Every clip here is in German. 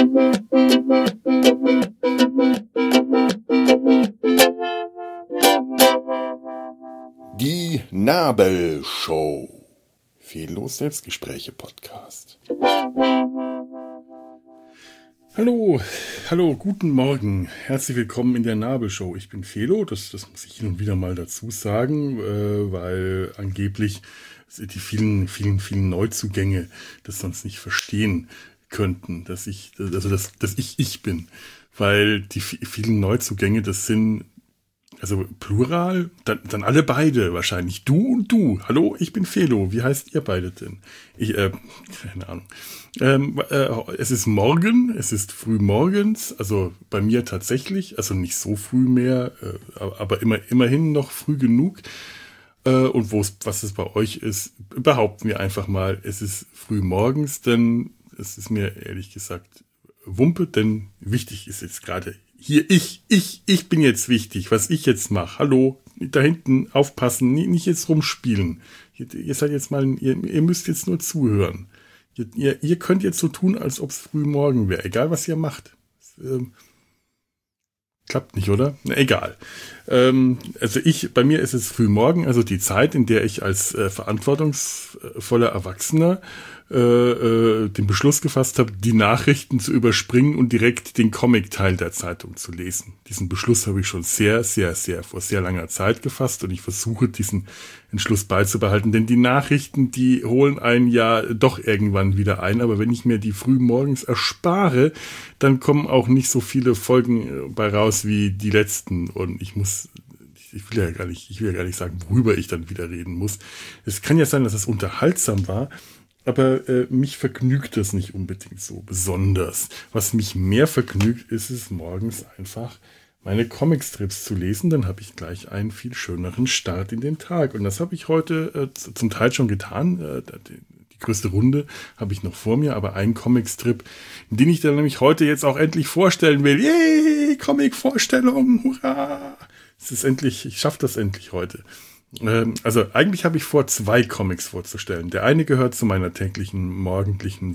Die Nabelshow. Fehllos Selbstgespräche-Podcast. Hallo, guten Morgen. Herzlich willkommen in der Nabelshow. Ich bin Felo, das muss ich hin und wieder mal dazu sagen, weil angeblich die vielen Neuzugänge das sonst nicht verstehen könnten, dass ich bin. Weil die vielen Neuzugänge, das sind also Plural, dann alle beide wahrscheinlich. Du und du. Hallo, ich bin Felo. Wie heißt ihr beide denn? Keine Ahnung. Es ist morgen, es ist früh morgens, also bei mir tatsächlich, also nicht so früh mehr, aber immerhin noch früh genug. Und was es bei euch ist, behaupten wir einfach mal, es ist früh morgens, denn es ist mir ehrlich gesagt Wumpe, denn wichtig ist jetzt gerade hier, ich bin jetzt wichtig, was ich jetzt mache. Hallo, da hinten aufpassen, nicht jetzt rumspielen. Ihr seid jetzt mal, ihr müsst jetzt nur zuhören. Ihr könnt jetzt so tun, als ob es früh morgen wäre, egal was ihr macht. Klappt nicht, oder? Na, egal. Bei mir ist es früh morgen, also die Zeit, in der ich als verantwortungsvoller Erwachsener den Beschluss gefasst habe, die Nachrichten zu überspringen und direkt den Comic-Teil der Zeitung zu lesen. Diesen Beschluss habe ich schon sehr vor sehr langer Zeit gefasst und ich versuche, diesen Entschluss beizubehalten, denn die Nachrichten, die holen einen ja doch irgendwann wieder ein, aber wenn ich mir die früh morgens erspare, dann kommen auch nicht so viele Folgen bei raus wie die letzten und ich will ja gar nicht sagen, worüber ich dann wieder reden muss. Es kann ja sein, dass es unterhaltsam war, aber mich vergnügt das nicht unbedingt so besonders. Was mich mehr vergnügt, ist es morgens einfach meine Comicstrips zu lesen. Dann habe ich gleich einen viel schöneren Start in den Tag. Und das habe ich heute zum Teil schon getan. Die größte Runde habe ich noch vor mir, aber einen Comicstrip, den ich dann nämlich heute jetzt auch endlich vorstellen will. Yay, Comic-Vorstellung, hurra! Ich schaffe das endlich heute. Also eigentlich habe ich vor, 2 Comics vorzustellen. Der eine gehört zu meiner täglichen morgendlichen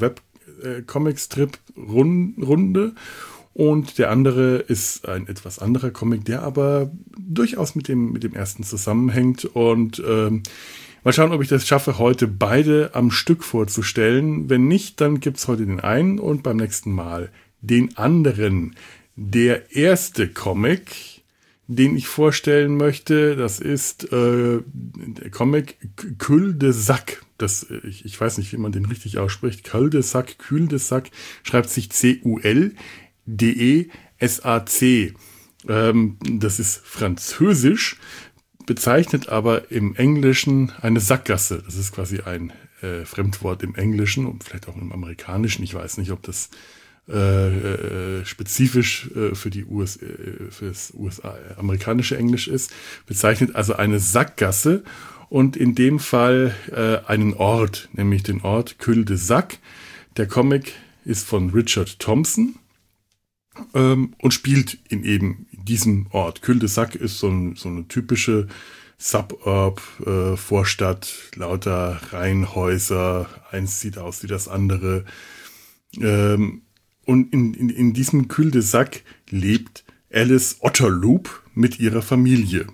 Web-Comic-Strip-Runde und der andere ist ein etwas anderer Comic, der aber durchaus mit dem ersten zusammenhängt und mal schauen, ob ich das schaffe, heute beide am Stück vorzustellen. Wenn nicht, dann gibt's heute den einen und beim nächsten Mal den anderen. Der erste Comic, den ich vorstellen möchte, das ist der Comic Cul-de-Sac. Ich weiß nicht, wie man den richtig ausspricht. Cul-de-Sac schreibt sich C-U-L-D-E-S-A-C. Das ist französisch, bezeichnet aber im Englischen eine Sackgasse. Das ist quasi ein Fremdwort im Englischen und vielleicht auch im Amerikanischen. Ich weiß nicht, ob das spezifisch für das USA-amerikanische Englisch ist, bezeichnet also eine Sackgasse und in dem Fall einen Ort, nämlich den Ort Cul-de-Sac. Der Comic ist von Richard Thompson und spielt in eben diesem Ort. Cul-de-Sac ist so eine typische Suburb, Vorstadt, lauter Reihenhäuser, eins sieht aus wie das andere. Und in diesem Cul-de-Sac lebt Alice Otterloop mit ihrer Familie.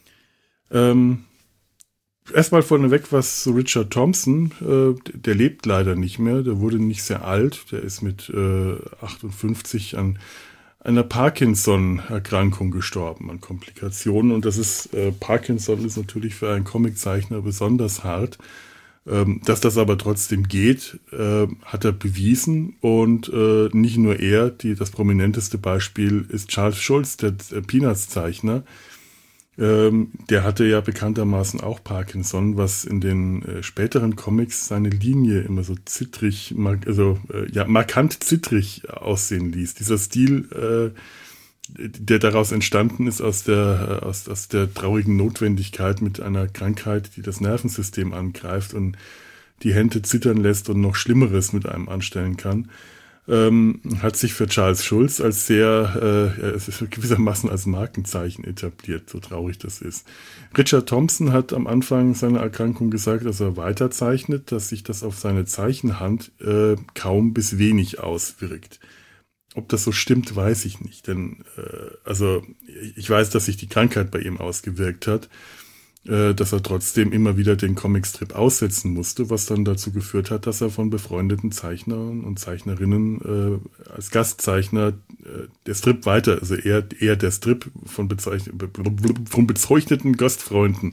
Erstmal vorneweg was zu Richard Thompson. Der lebt leider nicht mehr. Der wurde nicht sehr alt. Der ist mit 58 an einer Parkinson-Erkrankung gestorben, an Komplikationen. Und Parkinson ist natürlich für einen Comiczeichner besonders hart. Dass das aber trotzdem geht, hat er bewiesen und nicht nur er, das prominenteste Beispiel ist Charles Schulz, der Peanuts-Zeichner. Der hatte ja bekanntermaßen auch Parkinson, was in den späteren Comics seine Linie immer so zittrig, markant zittrig aussehen ließ. Dieser Stil, der daraus entstanden ist aus der traurigen Notwendigkeit mit einer Krankheit, die das Nervensystem angreift und die Hände zittern lässt und noch Schlimmeres mit einem anstellen kann, hat sich für Charles Schulz als gewissermaßen als Markenzeichen etabliert, so traurig das ist. Richard Thompson hat am Anfang seiner Erkrankung gesagt, dass er weiterzeichnet, dass sich das auf seine Zeichenhand kaum bis wenig auswirkt. ob das so stimmt, weiß ich nicht. Denn also ich weiß, dass sich die Krankheit bei ihm ausgewirkt hat, dass er trotzdem immer wieder den Comicstrip aussetzen musste, was dann dazu geführt hat, dass er von befreundeten Zeichnern und Zeichnerinnen als Gastzeichner der Strip weiter, also eher der Strip von bezeichneten Gastfreunden,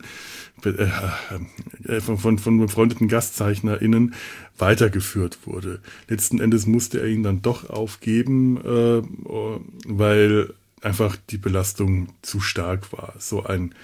von befreundeten GastzeichnerInnen weitergeführt wurde. Letzten Endes musste er ihn dann doch aufgeben, weil einfach die Belastung zu stark war. So ein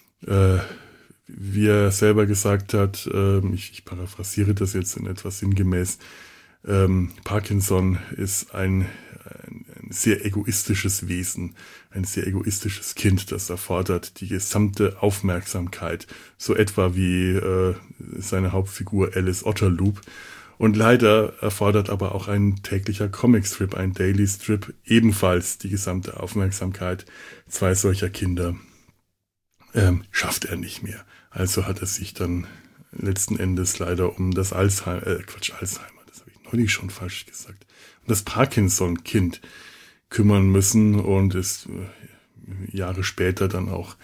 wie er selber gesagt hat, ich paraphrasiere das jetzt in etwas sinngemäß, Parkinson ist ein sehr egoistisches Wesen, ein sehr egoistisches Kind, das erfordert die gesamte Aufmerksamkeit, so etwa wie seine Hauptfigur Alice Otterloop. Und leider erfordert aber auch ein täglicher Comicstrip, ein Daily Strip, ebenfalls die gesamte Aufmerksamkeit 2 solcher Kinder. Schafft er nicht mehr. Also hat er sich dann letzten Endes leider um das Alzheimer, das habe ich neulich schon falsch gesagt, um das Parkinson-Kind kümmern müssen und ist Jahre später dann auch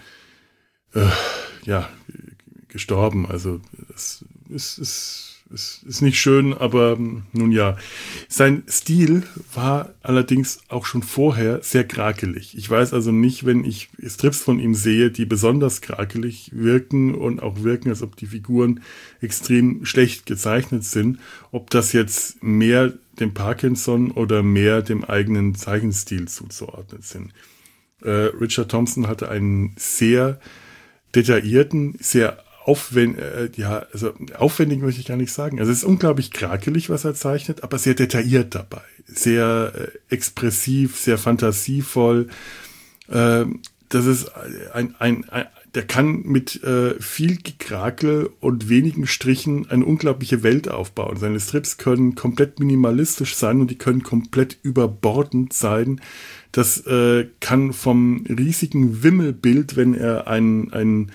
gestorben. Also das ist nicht schön, aber nun ja. Sein Stil war allerdings auch schon vorher sehr krakelig. Ich weiß also nicht, wenn ich Strips von ihm sehe, die besonders krakelig wirken und auch wirken, als ob die Figuren extrem schlecht gezeichnet sind, ob das jetzt mehr dem Parkinson oder mehr dem eigenen Zeichenstil zuzuordnen sind. Richard Thompson hatte einen sehr detaillierten, sehr aufwendig möchte ich gar nicht sagen. Also es ist unglaublich krakelig, was er zeichnet, aber sehr detailliert dabei. Sehr expressiv, sehr fantasievoll. Das ist der kann mit viel Gekrakel und wenigen Strichen eine unglaubliche Welt aufbauen. Seine Strips können komplett minimalistisch sein und die können komplett überbordend sein. Das kann vom riesigen Wimmelbild, wenn er einen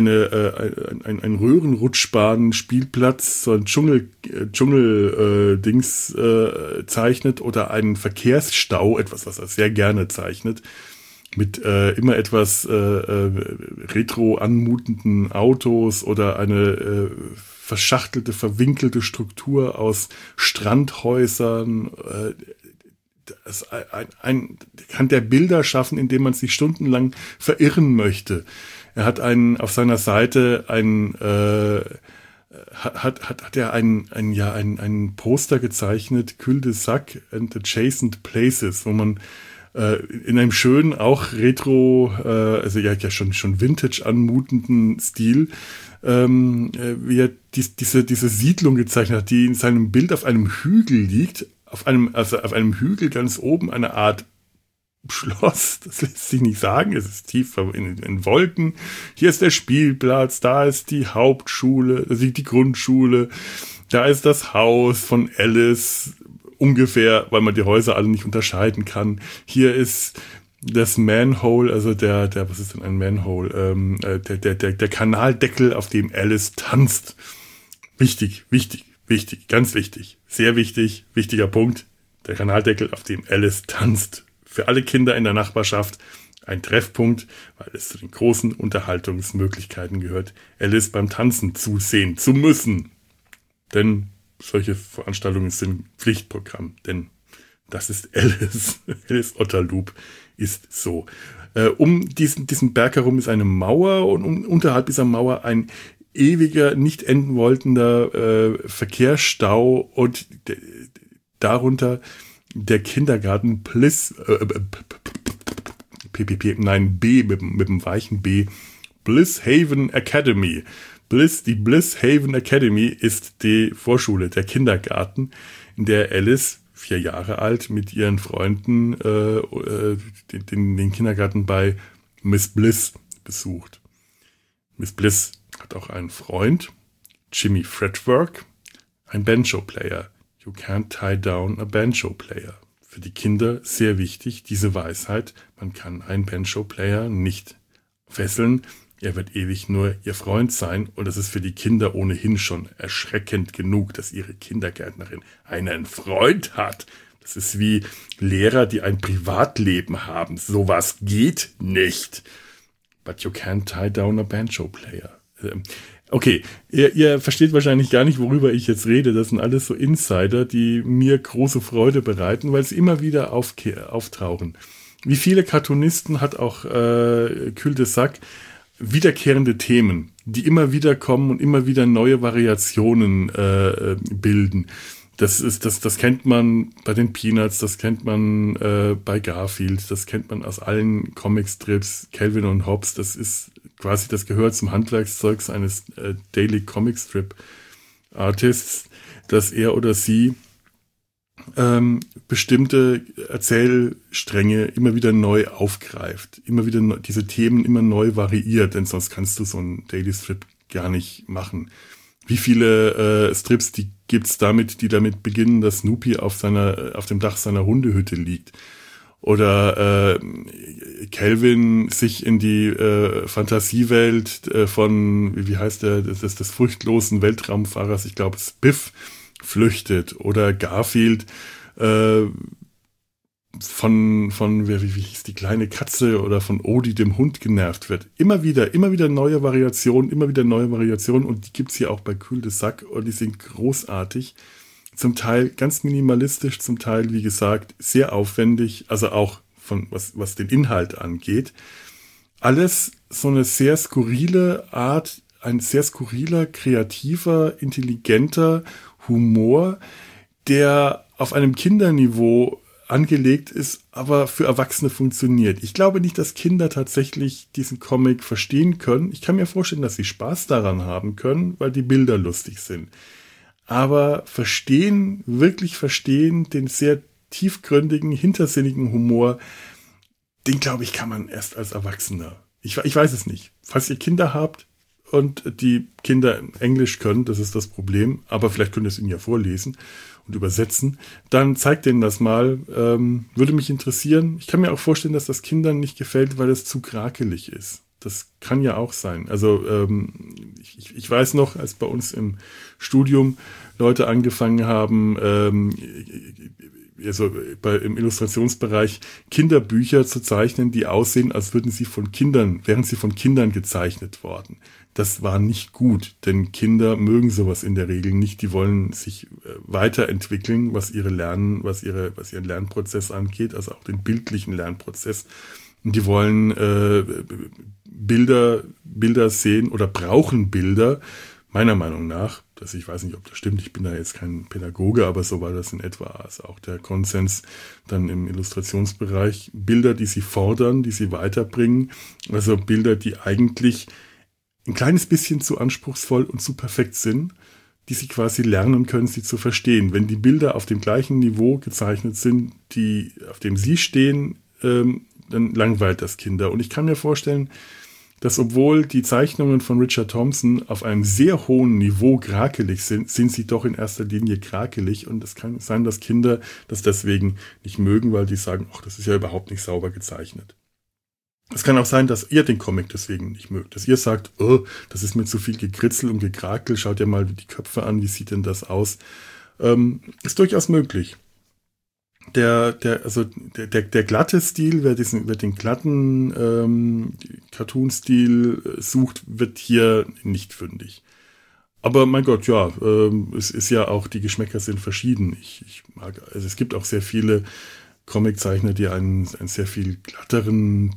Röhrenrutschbahn-Spielplatz, so ein Dschungel-Dings zeichnet oder einen Verkehrsstau, etwas, was er sehr gerne zeichnet, mit immer etwas retro anmutenden Autos oder eine verschachtelte, verwinkelte Struktur aus Strandhäusern. Kann der Bilder schaffen, indem man sich stundenlang verirren möchte. Er hat auf seiner Seite ein Poster gezeichnet, Cul-de-sac and Adjacent Places, wo man in einem schönen, auch retro, schon Vintage anmutenden Stil, wie er diese Siedlung gezeichnet hat, die in seinem Bild auf einem Hügel liegt, auf einem Hügel ganz oben eine Art Schloss, das lässt sich nicht sagen, es ist tief in Wolken. Hier ist der Spielplatz, da ist die Hauptschule, also die Grundschule, da ist das Haus von Alice, ungefähr, weil man die Häuser alle nicht unterscheiden kann. Hier ist das Manhole, also was ist denn ein Manhole? Der Kanaldeckel, auf dem Alice tanzt. Wichtig, ganz wichtig, sehr wichtig, wichtiger Punkt. Der Kanaldeckel, auf dem Alice tanzt. Für alle Kinder in der Nachbarschaft ein Treffpunkt, weil es zu den großen Unterhaltungsmöglichkeiten gehört, Alice beim Tanzen zusehen zu müssen. Denn solche Veranstaltungen sind Pflichtprogramm, denn das ist Alice. Alice Otterloop ist so. Um diesen Berg herum ist eine Mauer und unterhalb dieser Mauer ein ewiger, nicht enden wollender Verkehrsstau und darunter der Kindergarten Bliss, B mit dem weichen B, Bliss Haven Academy. Die Bliss Haven Academy ist die Vorschule, der Kindergarten, in der Alice, 4 Jahre alt, mit ihren Freunden den Kindergarten bei Miss Bliss besucht. Miss Bliss hat auch einen Freund, Jimmy Fretwork, ein Banjo-Player. You can't tie down a Banjo-Player. Für die Kinder sehr wichtig, diese Weisheit, man kann einen Banjo-Player nicht fesseln, er wird ewig nur ihr Freund sein und es ist für die Kinder ohnehin schon erschreckend genug, dass ihre Kindergärtnerin einen Freund hat. Das ist wie Lehrer, die ein Privatleben haben. Sowas geht nicht. But you can't tie down a banjo player. Okay, ihr versteht wahrscheinlich gar nicht, worüber ich jetzt rede. Das sind alles so Insider, die mir große Freude bereiten, weil sie immer wieder auftauchen. Wie viele Cartoonisten hat auch Cul-de-sac wiederkehrende Themen, die immer wieder kommen und immer wieder neue Variationen bilden. Das kennt man bei den Peanuts, das kennt man bei Garfield, das kennt man aus allen Comicstrips, Calvin und Hobbes, das ist quasi, das gehört zum Handwerkszeugs eines Daily Comic Strip Artists, dass er oder sie bestimmte Erzählstränge immer wieder neu aufgreift, immer wieder diese Themen immer neu variiert, denn sonst kannst du so einen Daily Strip gar nicht machen. Wie viele Strips die gibt's die damit beginnen, dass Snoopy auf dem Dach seiner Hundehütte liegt? Oder Calvin sich in die Fantasiewelt von, wie heißt der, des furchtlosen Weltraumfahrers, ich glaube es ist Biff, flüchtet. Oder Garfield wie hieß die kleine Katze oder von Odie, dem Hund, genervt wird. Immer wieder neue Variationen und die gibt's hier auch bei Cul-de-sac und die sind großartig. Zum Teil ganz minimalistisch, zum Teil, wie gesagt, sehr aufwendig, also auch von was den Inhalt angeht. Alles so eine sehr skurrile Art, ein sehr skurriler, kreativer, intelligenter Humor, der auf einem Kinderniveau angelegt ist, aber für Erwachsene funktioniert. Ich glaube nicht, dass Kinder tatsächlich diesen Comic verstehen können. Ich kann mir vorstellen, dass sie Spaß daran haben können, weil die Bilder lustig sind. Aber wirklich verstehen, den sehr tiefgründigen, hintersinnigen Humor, den, glaube ich, kann man erst als Erwachsener. Ich weiß es nicht. Falls ihr Kinder habt und die Kinder Englisch können, das ist das Problem, aber vielleicht könnt ihr es ihnen ja vorlesen und übersetzen, dann zeigt denen das mal. Würde mich interessieren. Ich kann mir auch vorstellen, dass das Kindern nicht gefällt, weil es zu krakelig ist. Das kann ja auch sein. Also ich weiß noch, als bei uns im Studium Leute angefangen haben, im Illustrationsbereich Kinderbücher zu zeichnen, die aussehen, als wären sie von Kindern gezeichnet worden. Das war nicht gut, denn Kinder mögen sowas in der Regel nicht. Die wollen sich weiterentwickeln, was ihren Lernprozess angeht, also auch den bildlichen Lernprozess. Und die wollen Bilder sehen oder brauchen Bilder, meiner Meinung nach. Ich weiß nicht, ob das stimmt, ich bin da jetzt kein Pädagoge, aber so war das in etwa. Also auch der Konsens dann im Illustrationsbereich. Bilder, die sie fordern, die sie weiterbringen. Also Bilder, die eigentlich ein kleines bisschen zu anspruchsvoll und zu perfekt sind, die sie quasi lernen können, sie zu verstehen. Wenn die Bilder auf dem gleichen Niveau gezeichnet sind, auf dem sie stehen, dann langweilt das Kinder. Und ich kann mir vorstellen, dass obwohl die Zeichnungen von Richard Thompson auf einem sehr hohen Niveau krakelig sind sie doch in erster Linie krakelig. Und es kann sein, dass Kinder das deswegen nicht mögen, weil die sagen, ach, das ist ja überhaupt nicht sauber gezeichnet. Es kann auch sein, dass ihr den Comic deswegen nicht mögt. Dass ihr sagt, oh, das ist mir zu viel Gekritzel und Gekrakel. Schaut ja mal die Köpfe an, wie sieht denn das aus? Ist durchaus möglich. Der glatte Stil, wer den glatten Cartoon-Stil sucht, wird hier nicht fündig. Aber mein Gott, ja, es ist ja auch, die Geschmäcker sind verschieden. Ich mag, also es gibt auch sehr viele Comiczeichner, die einen sehr viel glatteren,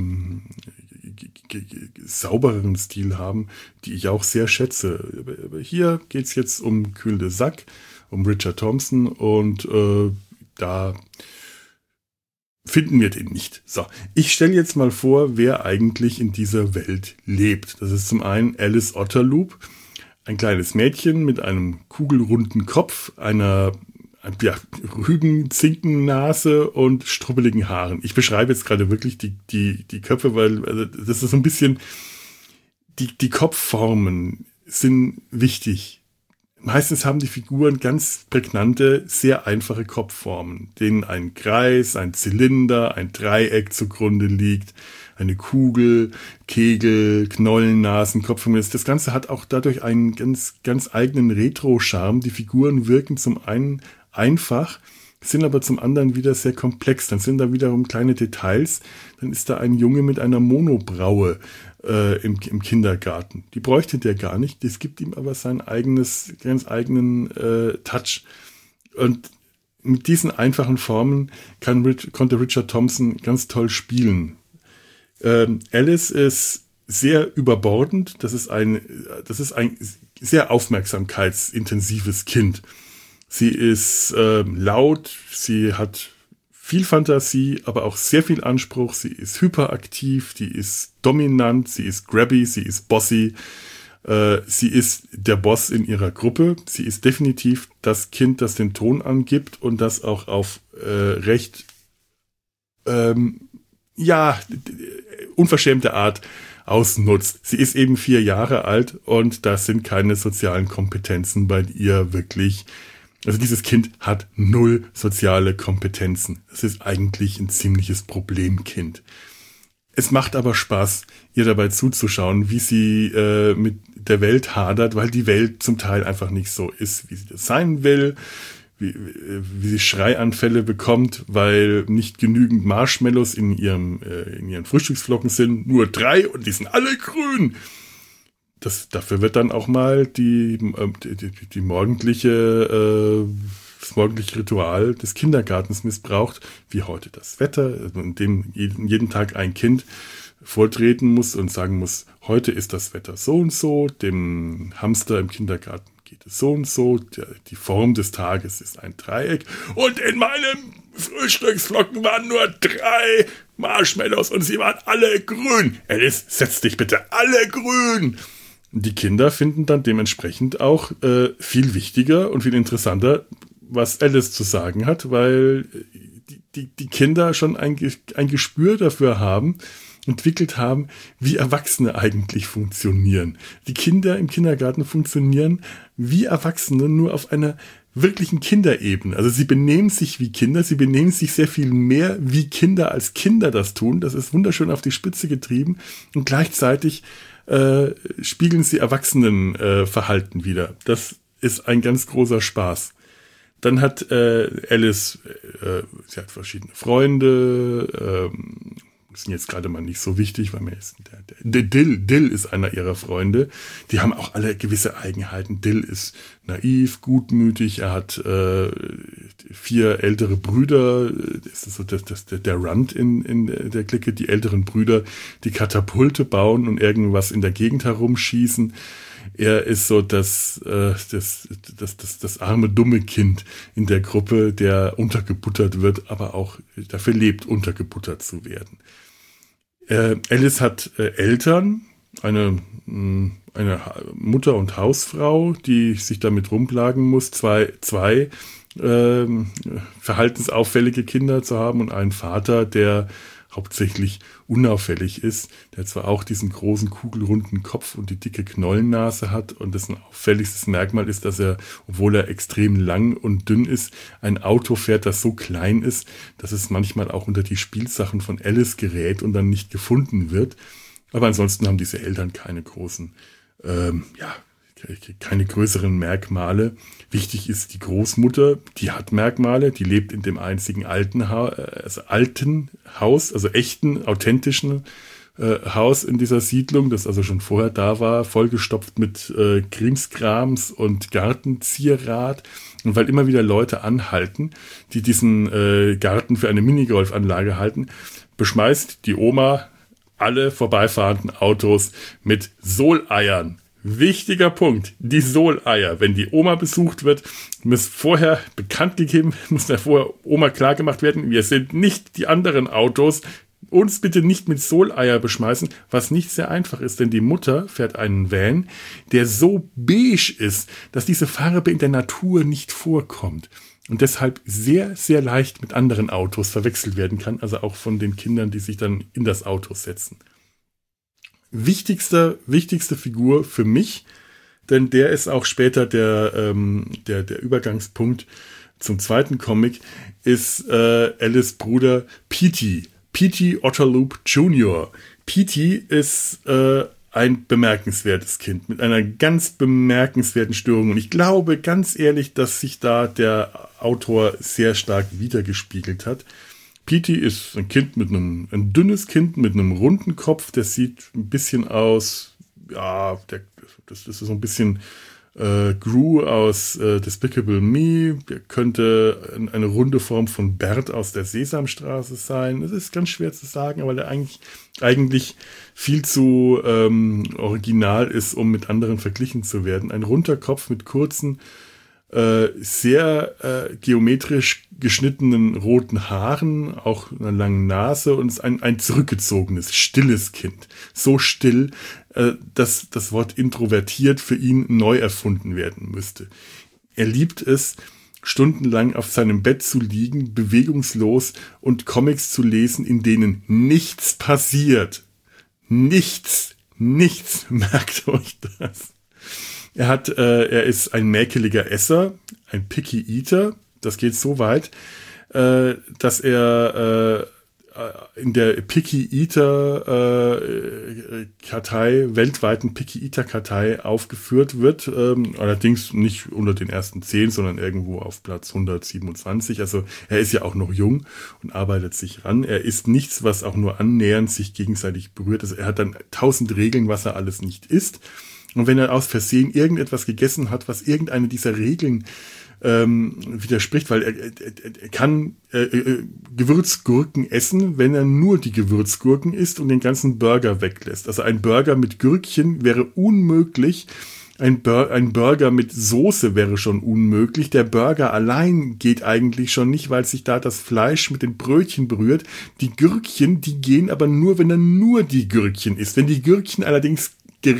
saubereren Stil haben, die ich auch sehr schätze. Aber hier geht's jetzt um Cul-de-sac, um Richard Thompson und da finden wir den nicht. So, ich stelle jetzt mal vor, wer eigentlich in dieser Welt lebt. Das ist zum einen Alice Otterloop, ein kleines Mädchen mit einem kugelrunden Kopf, einer Rüben-Zinkennase und strubbeligen Haaren. Ich beschreibe jetzt gerade wirklich die Köpfe, weil das ist so ein bisschen, die Kopfformen sind wichtig. Meistens haben die Figuren ganz prägnante, sehr einfache Kopfformen, denen ein Kreis, ein Zylinder, ein Dreieck zugrunde liegt, eine Kugel, Kegel, Knollennasen, Kopfformen. Das Ganze hat auch dadurch einen ganz, ganz eigenen Retro-Charme. Die Figuren wirken zum einen einfach, sind aber zum anderen wieder sehr komplex. Dann sind da wiederum kleine Details. Dann ist da ein Junge mit einer Monobraue im Kindergarten. Die bräuchte der gar nicht. Das gibt ihm aber seinen ganz eigenen Touch. Und mit diesen einfachen Formen konnte Richard Thompson ganz toll spielen. Alice ist sehr überbordend. Das ist ein sehr aufmerksamkeitsintensives Kind. Sie ist laut, sie hat viel Fantasie, aber auch sehr viel Anspruch. Sie ist hyperaktiv, sie ist dominant, sie ist grabby, sie ist bossy. Sie ist der Boss in ihrer Gruppe. Sie ist definitiv das Kind, das den Ton angibt und das auch auf recht unverschämte Art ausnutzt. Sie ist eben 4 Jahre alt und da sind keine sozialen Kompetenzen bei ihr wirklich. Also dieses Kind hat 0 soziale Kompetenzen. Es ist eigentlich ein ziemliches Problemkind. Es macht aber Spaß, ihr dabei zuzuschauen, wie sie mit der Welt hadert, weil die Welt zum Teil einfach nicht so ist, wie sie das sein will, wie sie Schreianfälle bekommt, weil nicht genügend Marshmallows in ihren Frühstücksflocken sind, nur 3 und die sind alle grün. Dafür wird dann auch mal das morgendliche Ritual des Kindergartens missbraucht, wie heute das Wetter, in dem jeden Tag ein Kind vortreten muss und sagen muss, heute ist das Wetter so und so, dem Hamster im Kindergarten geht es so und so, die Form des Tages ist ein Dreieck und in meinem Frühstücksflocken waren nur 3 Marshmallows und sie waren alle grün. Alice, setz dich bitte, alle grün! Die Kinder finden dann dementsprechend auch viel wichtiger und viel interessanter, was Alice zu sagen hat, weil die Kinder schon ein Gespür dafür entwickelt haben, wie Erwachsene eigentlich funktionieren. Die Kinder im Kindergarten funktionieren wie Erwachsene, nur auf einer wirklichen Kinderebene. Also sie benehmen sich wie Kinder, sie benehmen sich sehr viel mehr wie Kinder, als Kinder das tun. Das ist wunderschön auf die Spitze getrieben und gleichzeitig spiegeln sie Erwachsenenverhalten wider. Das ist ein ganz großer Spaß. Dann hat Alice, sie hat verschiedene Freunde, sind jetzt gerade mal nicht so wichtig, weil mir ist der Dill ist einer ihrer Freunde. Die haben auch alle gewisse Eigenheiten. Dill ist naiv, gutmütig, er hat 4 ältere Brüder, das ist so der Runt in der Clique, die älteren Brüder, die Katapulte bauen und irgendwas in der Gegend herumschießen. Er ist so das arme, dumme Kind in der Gruppe, der untergebuttert wird, aber auch dafür lebt, untergebuttert zu werden. Alice hat Eltern, eine Mutter und Hausfrau, die sich damit rumplagen muss, zwei verhaltensauffällige Kinder zu haben und einen Vater, der hauptsächlich unauffällig ist, der zwar auch diesen großen kugelrunden Kopf und die dicke Knollennase hat und dessen auffälligstes Merkmal ist, dass er, obwohl er extrem lang und dünn ist, ein Auto fährt, das so klein ist, dass es manchmal auch unter die Spielsachen von Alice gerät und dann nicht gefunden wird. Aber ansonsten haben diese Eltern keine großen, keine größeren Merkmale. Wichtig ist die Großmutter, die hat Merkmale, die lebt in dem einzigen alten Haus, also echten, authentischen Haus in dieser Siedlung, das also schon vorher da war, vollgestopft mit Krimskrams und Gartenzierat. Und weil immer wieder Leute anhalten, die diesen Garten für eine Minigolfanlage halten, beschmeißt die Oma alle vorbeifahrenden Autos mit Soleiern. Wichtiger Punkt, die Soleier. Wenn die Oma besucht wird, muss vorher Oma klargemacht werden, wir sind nicht die anderen Autos, uns bitte nicht mit Soleier beschmeißen, was nicht sehr einfach ist, denn die Mutter fährt einen Van, der so beige ist, dass diese Farbe in der Natur nicht vorkommt und deshalb sehr, sehr leicht mit anderen Autos verwechselt werden kann, also auch von den Kindern, die sich dann in das Auto setzen. Wichtigste Figur für mich, denn der ist auch später der Übergangspunkt zum zweiten Comic, ist Alice' Bruder Petey Otterloop Jr. Petey ist ein bemerkenswertes Kind mit einer ganz bemerkenswerten Störung. Und ich glaube ganz ehrlich, dass sich da der Autor sehr stark wiedergespiegelt hat. Petey ist ein dünnes Kind mit einem runden Kopf. Der sieht ein bisschen aus, das ist so ein bisschen Gru aus Despicable Me. Der könnte eine runde Form von Bert aus der Sesamstraße sein. Das ist ganz schwer zu sagen, weil der eigentlich viel zu original ist, um mit anderen verglichen zu werden. Ein runder Kopf mit kurzen, sehr geometrisch geschnittenen roten Haaren, auch einer langen Nase und ist ein zurückgezogenes, stilles Kind. So still, dass das Wort introvertiert für ihn neu erfunden werden müsste. Er liebt es, stundenlang auf seinem Bett zu liegen, bewegungslos und Comics zu lesen, in denen nichts passiert. Nichts, merkt euch das. Er ist ein mäkeliger Esser, ein Picky Eater. Das geht so weit, dass er in der Picky Eater Kartei, weltweiten Picky Eater Kartei aufgeführt wird. Allerdings nicht unter den ersten 10, sondern irgendwo auf Platz 127. Also er ist ja auch noch jung und arbeitet sich ran. Er ist nichts, was auch nur annähernd sich gegenseitig berührt. Also er hat dann 1000 Regeln, was er alles nicht isst. Und wenn er aus Versehen irgendetwas gegessen hat, was irgendeine dieser Regeln widerspricht, weil er kann Gewürzgurken essen, wenn er nur die Gewürzgurken isst und den ganzen Burger weglässt. Also ein Burger mit Gürkchen wäre unmöglich. Ein Burger mit Soße wäre schon unmöglich. Der Burger allein geht eigentlich schon nicht, weil sich da das Fleisch mit den Brötchen berührt. Die Gürkchen, die gehen aber nur, wenn er nur die Gürkchen isst. Wenn die Gürkchen allerdings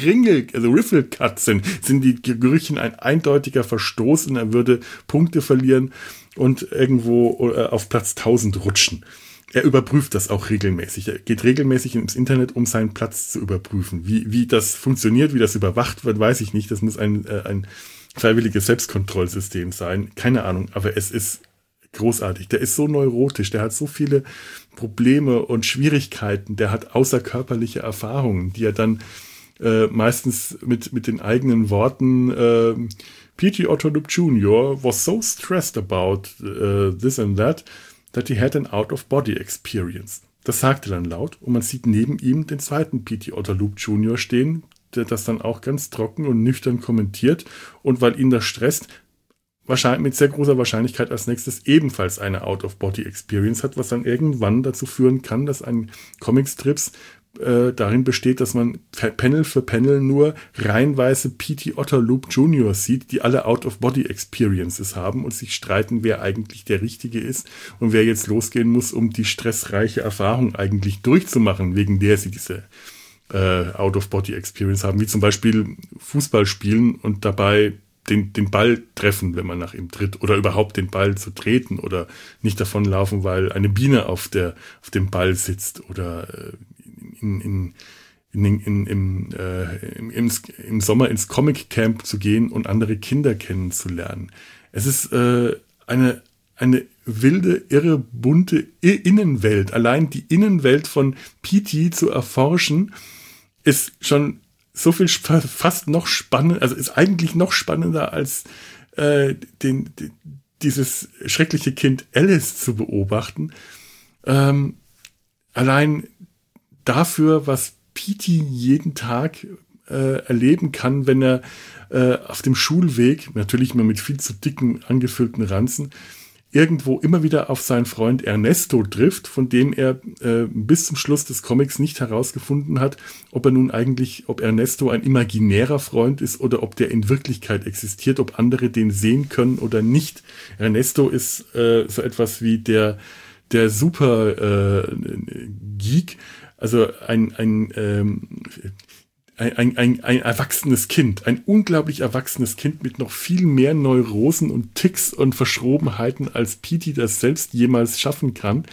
Riffle Cut sind die Gürkchen ein eindeutiger Verstoß und er würde Punkte verlieren und irgendwo auf Platz 1000 rutschen. Er überprüft das auch regelmäßig. Er geht regelmäßig ins Internet, um seinen Platz zu überprüfen. Wie das funktioniert, wie das überwacht wird, weiß ich nicht. Das muss ein freiwilliges Selbstkontrollsystem sein. Keine Ahnung, aber es ist großartig. Der ist so neurotisch, der hat so viele Probleme und Schwierigkeiten, der hat außerkörperliche Erfahrungen, die er dann meistens mit den eigenen Worten P.T. Otterloop Jr. was so stressed about this and that he had an out-of-body experience. Das sagt er dann laut und man sieht neben ihm den zweiten P.T. Otterloop Jr. stehen, der das dann auch ganz trocken und nüchtern kommentiert und weil ihn das stresst, wahrscheinlich mit sehr großer Wahrscheinlichkeit als nächstes ebenfalls eine out-of-body-experience hat, was dann irgendwann dazu führen kann, dass ein Comicstrips darin besteht, dass man Panel für Panel nur reihenweise P.T. Otterloop Jr. sieht, die alle Out-of-Body-Experiences haben und sich streiten, wer eigentlich der Richtige ist und wer jetzt losgehen muss, um die stressreiche Erfahrung eigentlich durchzumachen, wegen der sie diese Out-of-Body-Experience haben, wie zum Beispiel Fußball spielen und dabei den Ball treffen, wenn man nach ihm tritt, oder überhaupt den Ball zu treten oder nicht davonlaufen, weil eine Biene auf dem Ball sitzt oder im Sommer ins Comic Camp zu gehen und andere Kinder kennenzulernen. Es ist eine wilde, irre, bunte Innenwelt. Allein die Innenwelt von Petey zu erforschen, ist schon so viel fast noch spannend, also ist eigentlich noch spannender als dieses schreckliche Kind Alice zu beobachten. Allein dafür, was Petey jeden Tag erleben kann, wenn er auf dem Schulweg, natürlich immer mit viel zu dicken, angefüllten Ranzen, irgendwo immer wieder auf seinen Freund Ernesto trifft, von dem er bis zum Schluss des Comics nicht herausgefunden hat, ob Ernesto ein imaginärer Freund ist oder ob der in Wirklichkeit existiert, ob andere den sehen können oder nicht. Ernesto ist so etwas wie der Super Geek, also ein erwachsenes Kind, ein unglaublich erwachsenes Kind mit noch viel mehr Neurosen und Ticks und Verschrobenheiten, als Petey das selbst jemals schaffen kann,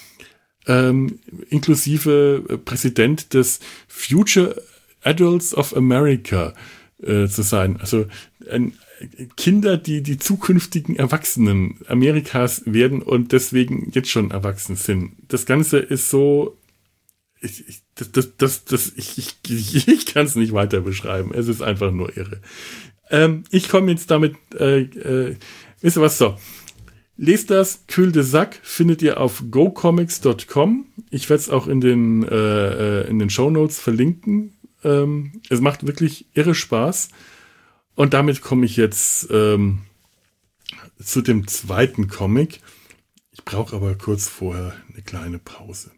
inklusive Präsident des Future Adults of America zu sein. Also Kinder, die zukünftigen Erwachsenen Amerikas werden und deswegen jetzt schon erwachsen sind. Das Ganze ist so Ich kann es nicht weiter beschreiben. Es ist einfach nur irre. Ich komme jetzt damit, wisst ihr was, so. Lest das, Cul de Sac findet ihr auf gocomics.com. Ich werde es auch in den Shownotes verlinken. Es macht wirklich irre Spaß. Und damit komme ich jetzt zu dem zweiten Comic. Ich brauche aber kurz vorher eine kleine Pause.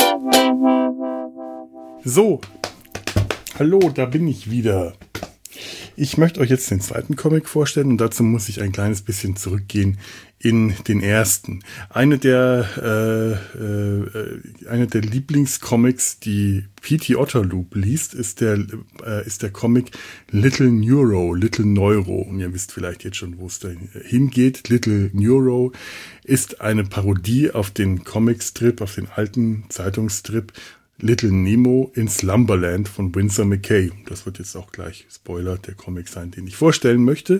So, hallo, da bin ich wieder. Ich möchte euch jetzt den zweiten Comic vorstellen und dazu muss ich ein kleines bisschen zurückgehen in den ersten. Eine der Lieblingscomics, die P.T. Otterloop liest, ist der Comic Little Neuro. Und ihr wisst vielleicht jetzt schon, wo es da hingeht. Little Neuro ist eine Parodie auf den Comicstrip, auf den alten Zeitungsstrip Little Nemo in Slumberland von Winsor McCay. Das wird jetzt auch gleich Spoiler der Comic sein, den ich vorstellen möchte.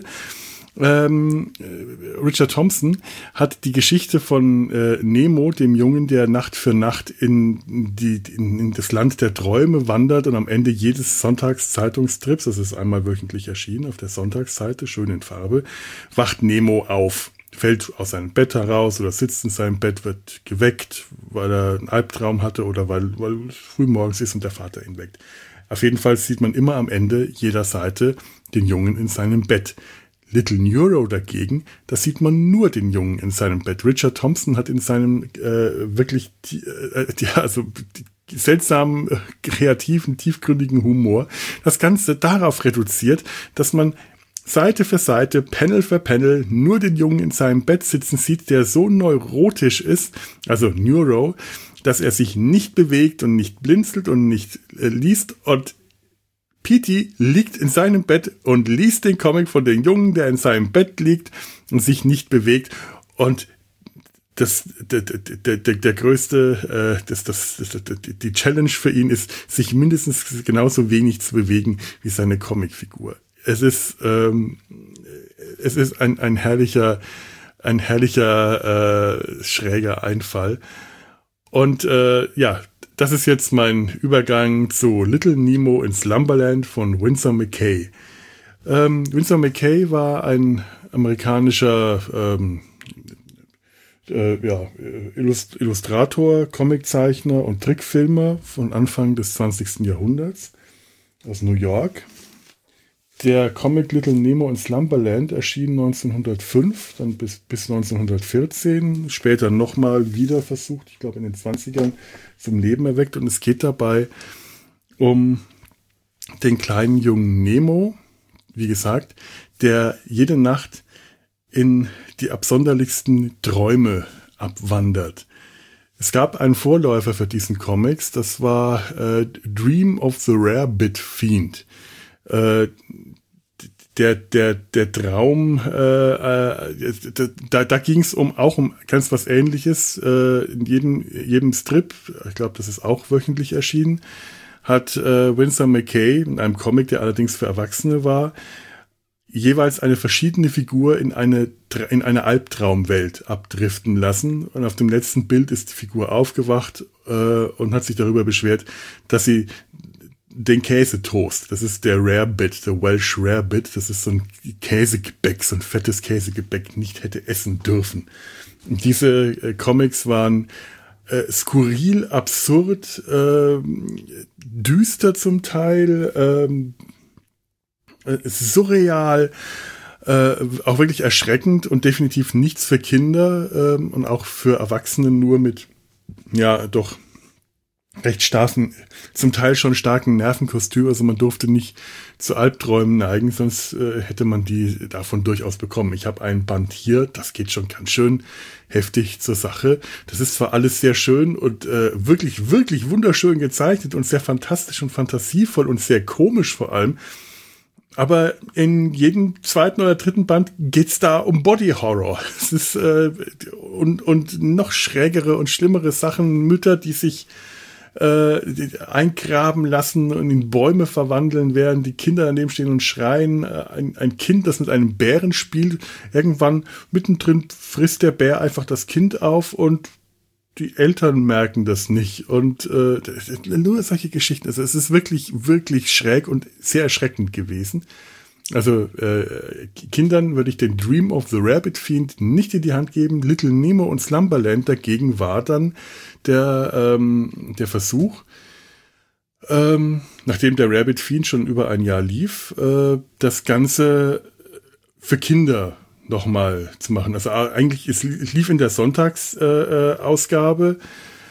Richard Thompson hat die Geschichte von Nemo, dem Jungen, der Nacht für Nacht in das Land der Träume wandert und am Ende jedes Sonntagszeitungstrips, das ist einmal wöchentlich erschienen auf der Sonntagsseite, schön in Farbe, wacht Nemo auf. Fällt aus seinem Bett heraus oder sitzt in seinem Bett, wird geweckt, weil er einen Albtraum hatte oder weil es früh morgens ist und der Vater ihn weckt. Auf jeden Fall sieht man immer am Ende jeder Seite den Jungen in seinem Bett. Little Neuro dagegen, da sieht man nur den Jungen in seinem Bett. Richard Thompson hat in seinem seltsamen, kreativen, tiefgründigen Humor das Ganze darauf reduziert, dass man Seite für Seite, Panel für Panel nur den Jungen in seinem Bett sitzen sieht, der so neurotisch ist, also Neuro, dass er sich nicht bewegt und nicht blinzelt und nicht liest. Und P.T. liegt in seinem Bett und liest den Comic von dem Jungen, der in seinem Bett liegt und sich nicht bewegt. Und der größte, die Challenge für ihn ist, sich mindestens genauso wenig zu bewegen wie seine Comicfigur. Es ist ein herrlicher schräger Einfall. Und das ist jetzt mein Übergang zu Little Nemo in Slumberland von Winsor McCay. Winsor McCay war ein amerikanischer Illustrator, Comiczeichner und Trickfilmer von Anfang des 20. Jahrhunderts aus New York. Der Comic Little Nemo in Slumberland erschien 1905, dann bis 1914, später nochmal wieder versucht, ich glaube in den 20ern, zum Leben erweckt. Und es geht dabei um den kleinen jungen Nemo, wie gesagt, der jede Nacht in die absonderlichsten Träume abwandert. Es gab einen Vorläufer für diesen Comics, das war Dream of the Rarebit Fiend. Der Traum, da ging es auch um ganz was Ähnliches. In jedem Strip, ich glaube, das ist auch wöchentlich erschienen, hat Winsor McCay in einem Comic, der allerdings für Erwachsene war, jeweils eine verschiedene Figur in eine Albtraumwelt abdriften lassen. Und auf dem letzten Bild ist die Figur aufgewacht und hat sich darüber beschwert, dass sie den Käsetoast, das ist der Rarebit, der Welsh Rarebit, das ist so ein Käsegebäck, so ein fettes Käsegebäck, nicht hätte essen dürfen. Und diese Comics waren skurril, absurd, düster zum Teil, surreal, auch wirklich erschreckend und definitiv nichts für Kinder und auch für Erwachsene nur mit, doch recht starken, zum Teil schon starken Nervenkostüm. Also man durfte nicht zu Albträumen neigen, sonst hätte man die davon durchaus bekommen. Ich habe einen Band hier, das geht schon ganz schön heftig zur Sache. Das ist zwar alles sehr schön und wirklich, wirklich wunderschön gezeichnet und sehr fantastisch und fantasievoll und sehr komisch vor allem, aber in jedem zweiten oder dritten Band geht's da um Body Horror. Es ist und noch schrägere und schlimmere Sachen, Mütter, die sich eingraben lassen und in Bäume verwandeln, während die Kinder daneben stehen und schreien. Ein Kind, das mit einem Bären spielt, irgendwann mittendrin frisst der Bär einfach das Kind auf und die Eltern merken das nicht und nur solche Geschichten. Also es ist wirklich, wirklich schräg und sehr erschreckend gewesen. Also Kindern würde ich den Dream of the Rabbit Fiend nicht in die Hand geben. Little Nemo und Slumberland dagegen war dann der Versuch, nachdem der Rabbit Fiend schon über ein Jahr lief, das Ganze für Kinder nochmal zu machen. Also eigentlich, es lief in der Sonntagsausgabe.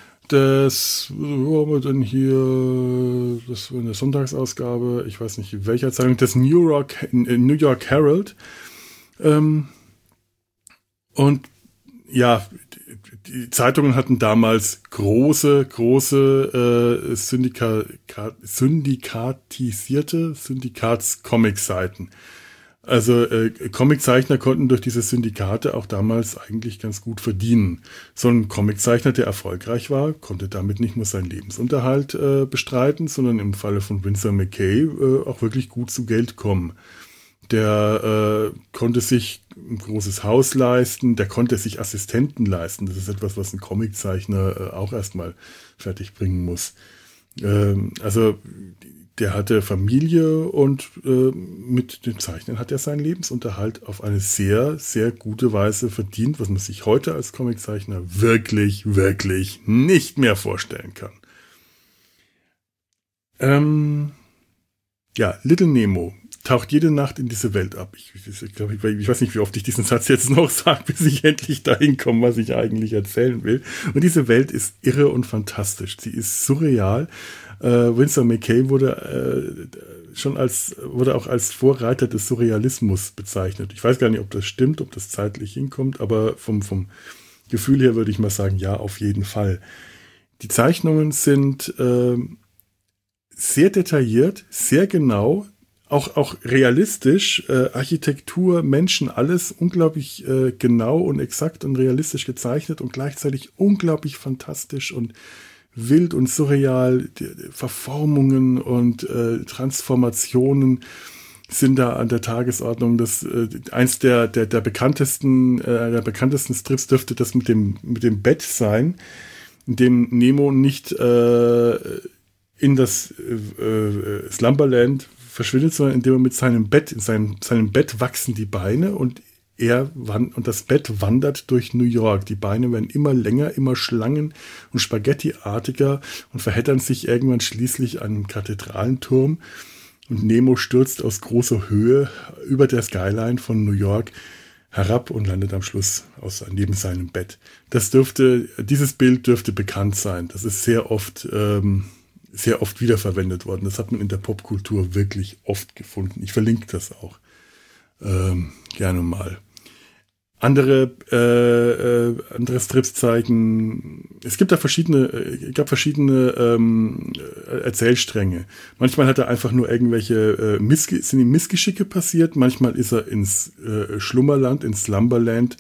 Wo haben wir denn hier? Das war in der Sonntagsausgabe, ich weiß nicht in welcher Zeitung, das New York Herald. Und ja, die Zeitungen hatten damals große Syndikatscomic-Seiten. Also Comiczeichner konnten durch diese Syndikate auch damals eigentlich ganz gut verdienen. So ein Comiczeichner, der erfolgreich war, konnte damit nicht nur seinen Lebensunterhalt bestreiten, sondern im Falle von Winsor McCay auch wirklich gut zu Geld kommen. Der konnte sich ein großes Haus leisten, der konnte sich Assistenten leisten. Das ist etwas, was ein Comiczeichner auch erstmal fertigbringen muss. Also der hatte Familie und mit dem Zeichnen hat er seinen Lebensunterhalt auf eine sehr, sehr gute Weise verdient, was man sich heute als Comiczeichner wirklich, wirklich nicht mehr vorstellen kann. Ja, Little Nemo taucht jede Nacht in diese Welt ab. Ich weiß nicht, wie oft ich diesen Satz jetzt noch sage, bis ich endlich dahin komme, was ich eigentlich erzählen will. Und diese Welt ist irre und fantastisch. Sie ist surreal. Winsor McCay wurde auch als Vorreiter des Surrealismus bezeichnet. Ich weiß gar nicht, ob das stimmt, ob das zeitlich hinkommt, aber vom Gefühl her würde ich mal sagen, ja, auf jeden Fall. Die Zeichnungen sind sehr detailliert, sehr genau, auch realistisch, Architektur, Menschen, alles unglaublich genau und exakt und realistisch gezeichnet und gleichzeitig unglaublich fantastisch und wild und surreal. Die Verformungen und Transformationen sind da an der Tagesordnung. Das eins der bekanntesten Strips dürfte das mit dem Bett sein, in dem Nemo nicht in das Slumberland verschwindet, sondern indem er mit seinem Bett, in seinem Bett wachsen die Beine und das Bett wandert durch New York. Die Beine werden immer länger, immer schlangen- und spaghettiartiger und verheddern sich irgendwann schließlich an einem Kathedralenturm. Und Nemo stürzt aus großer Höhe über der Skyline von New York herab und landet am Schluss neben seinem Bett. Dieses Bild dürfte bekannt sein. Das ist sehr oft wiederverwendet worden. Das hat man in der Popkultur wirklich oft gefunden. Ich verlinke das auch gerne mal. Andere Strips zeigen, es gab verschiedene Erzählstränge. Manchmal hat er einfach nur irgendwelche sind ihm Missgeschicke passiert. Manchmal ist er ins Schlummerland, ins Slumberland,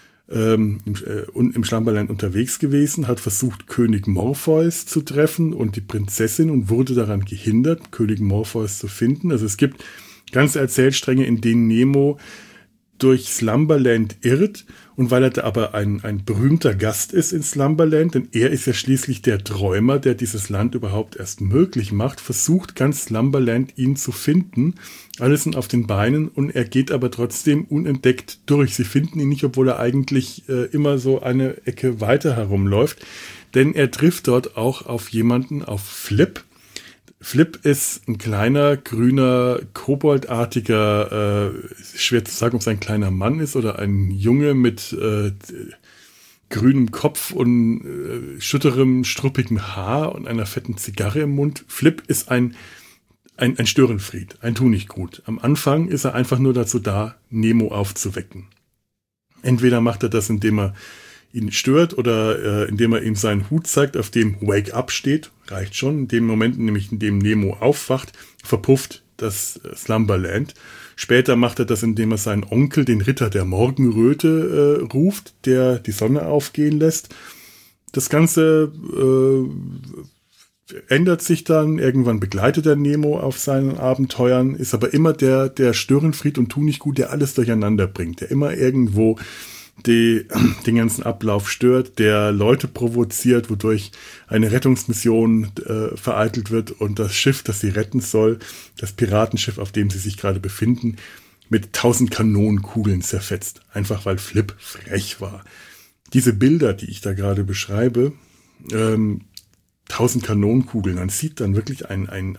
im Slumberland unterwegs gewesen, hat versucht, König Morpheus zu treffen und die Prinzessin und wurde daran gehindert, König Morpheus zu finden. Also es gibt ganze Erzählstränge, in denen Nemo durch Slumberland irrt und weil er da aber ein berühmter Gast ist in Slumberland, denn er ist ja schließlich der Träumer, der dieses Land überhaupt erst möglich macht, versucht ganz Slumberland ihn zu finden. Alle sind auf den Beinen und er geht aber trotzdem unentdeckt durch. Sie finden ihn nicht, obwohl er eigentlich immer so eine Ecke weiter herumläuft, denn er trifft dort auch auf jemanden, auf Flip. Flip ist ein kleiner, grüner, koboldartiger, schwer zu sagen, ob es ein kleiner Mann ist oder ein Junge mit grünem Kopf und schütterem, struppigem Haar und einer fetten Zigarre im Mund. Flip ist ein Störenfried, ein Tunichtgut. Am Anfang ist er einfach nur dazu da, Nemo aufzuwecken. Entweder macht er das, indem er ihn stört oder indem er ihm seinen Hut zeigt, auf dem Wake Up steht, reicht schon. In dem Moment, nämlich in dem Nemo aufwacht, verpufft das Slumberland. Später macht er das, indem er seinen Onkel, den Ritter der Morgenröte, ruft, der die Sonne aufgehen lässt. Das Ganze ändert sich dann. Irgendwann begleitet er Nemo auf seinen Abenteuern, ist aber immer der Störenfried und Tunichtgut, der alles durcheinander bringt, der immer irgendwo den ganzen Ablauf stört, der Leute provoziert, wodurch eine Rettungsmission vereitelt wird und das Schiff, das sie retten soll, das Piratenschiff, auf dem sie sich gerade befinden, mit 1000 Kanonenkugeln zerfetzt. Einfach weil Flip frech war. Diese Bilder, die ich da gerade beschreibe, 1000 Kanonenkugeln, man sieht dann wirklich ein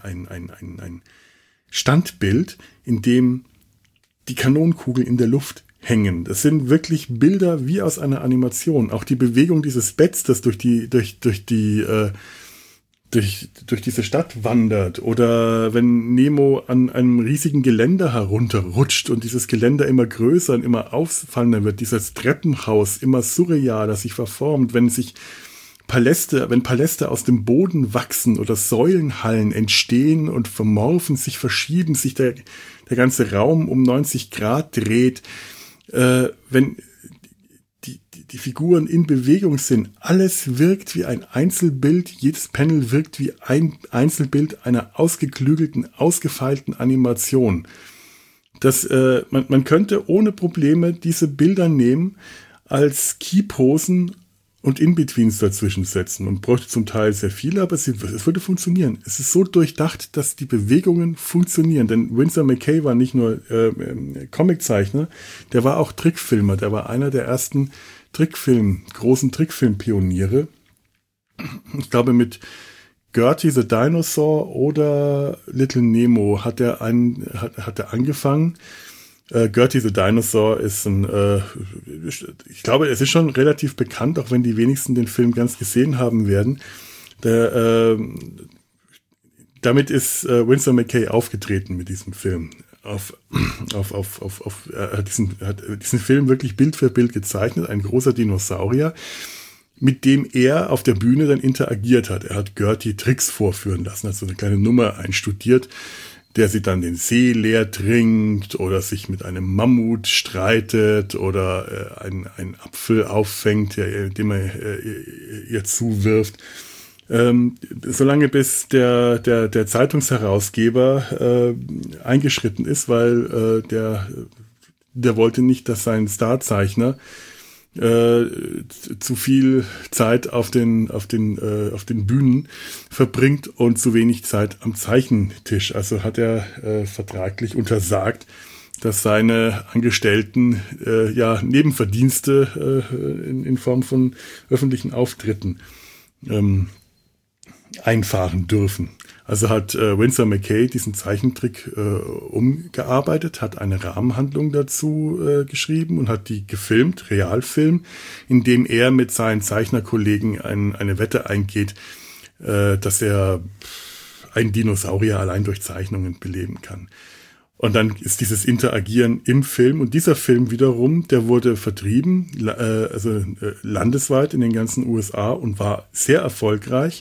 Standbild, in dem die Kanonenkugeln in der Luft hängen. Das sind wirklich Bilder wie aus einer Animation. Auch die Bewegung dieses Betts, das durch diese Stadt wandert, oder wenn Nemo an einem riesigen Geländer herunterrutscht und dieses Geländer immer größer und immer auffallender wird, dieses Treppenhaus immer surrealer sich verformt, wenn Paläste aus dem Boden wachsen oder Säulenhallen entstehen und vermorfen, sich verschieben, sich der ganze Raum um 90 Grad dreht, wenn die Figuren in Bewegung sind, alles wirkt wie ein Einzelbild, jedes Panel wirkt wie ein Einzelbild einer ausgeklügelten, ausgefeilten Animation. Man könnte ohne Probleme diese Bilder nehmen, als Keyposen und In-Betweens dazwischen setzen und bräuchte zum Teil sehr viele, aber es würde funktionieren. Es ist so durchdacht, dass die Bewegungen funktionieren, denn Winsor McCay war nicht nur Comiczeichner, der war auch Trickfilmer, der war einer der ersten großen Trickfilmpioniere. Ich glaube, mit Gertie the Dinosaur oder Little Nemo hat er angefangen. Gertie the Dinosaur ist ich glaube, es ist schon relativ bekannt, auch wenn die wenigsten den Film ganz gesehen haben werden. Damit ist Winsor McCay aufgetreten mit diesem Film. Er hat diesen Film wirklich Bild für Bild gezeichnet, ein großer Dinosaurier, mit dem er auf der Bühne dann interagiert hat. Er hat Gertie Tricks vorführen lassen, hat so eine kleine Nummer einstudiert, der sie dann den See leer trinkt oder sich mit einem Mammut streitet oder einen Apfel auffängt, den man ihr zuwirft. Solange bis der Zeitungsherausgeber eingeschritten ist, weil der wollte nicht, dass sein Starzeichner zu viel Zeit auf den Bühnen verbringt und zu wenig Zeit am Zeichentisch. Also hat er vertraglich untersagt, dass seine Angestellten Nebenverdienste in Form von öffentlichen Auftritten einfahren dürfen. Also hat Winsor McCay diesen Zeichentrick umgearbeitet, hat eine Rahmenhandlung dazu geschrieben und hat die gefilmt, Realfilm, in dem er mit seinen Zeichnerkollegen eine Wette eingeht, dass er einen Dinosaurier allein durch Zeichnungen beleben kann. Und dann ist dieses Interagieren im Film, und dieser Film wiederum, der wurde vertrieben, landesweit in den ganzen USA und war sehr erfolgreich.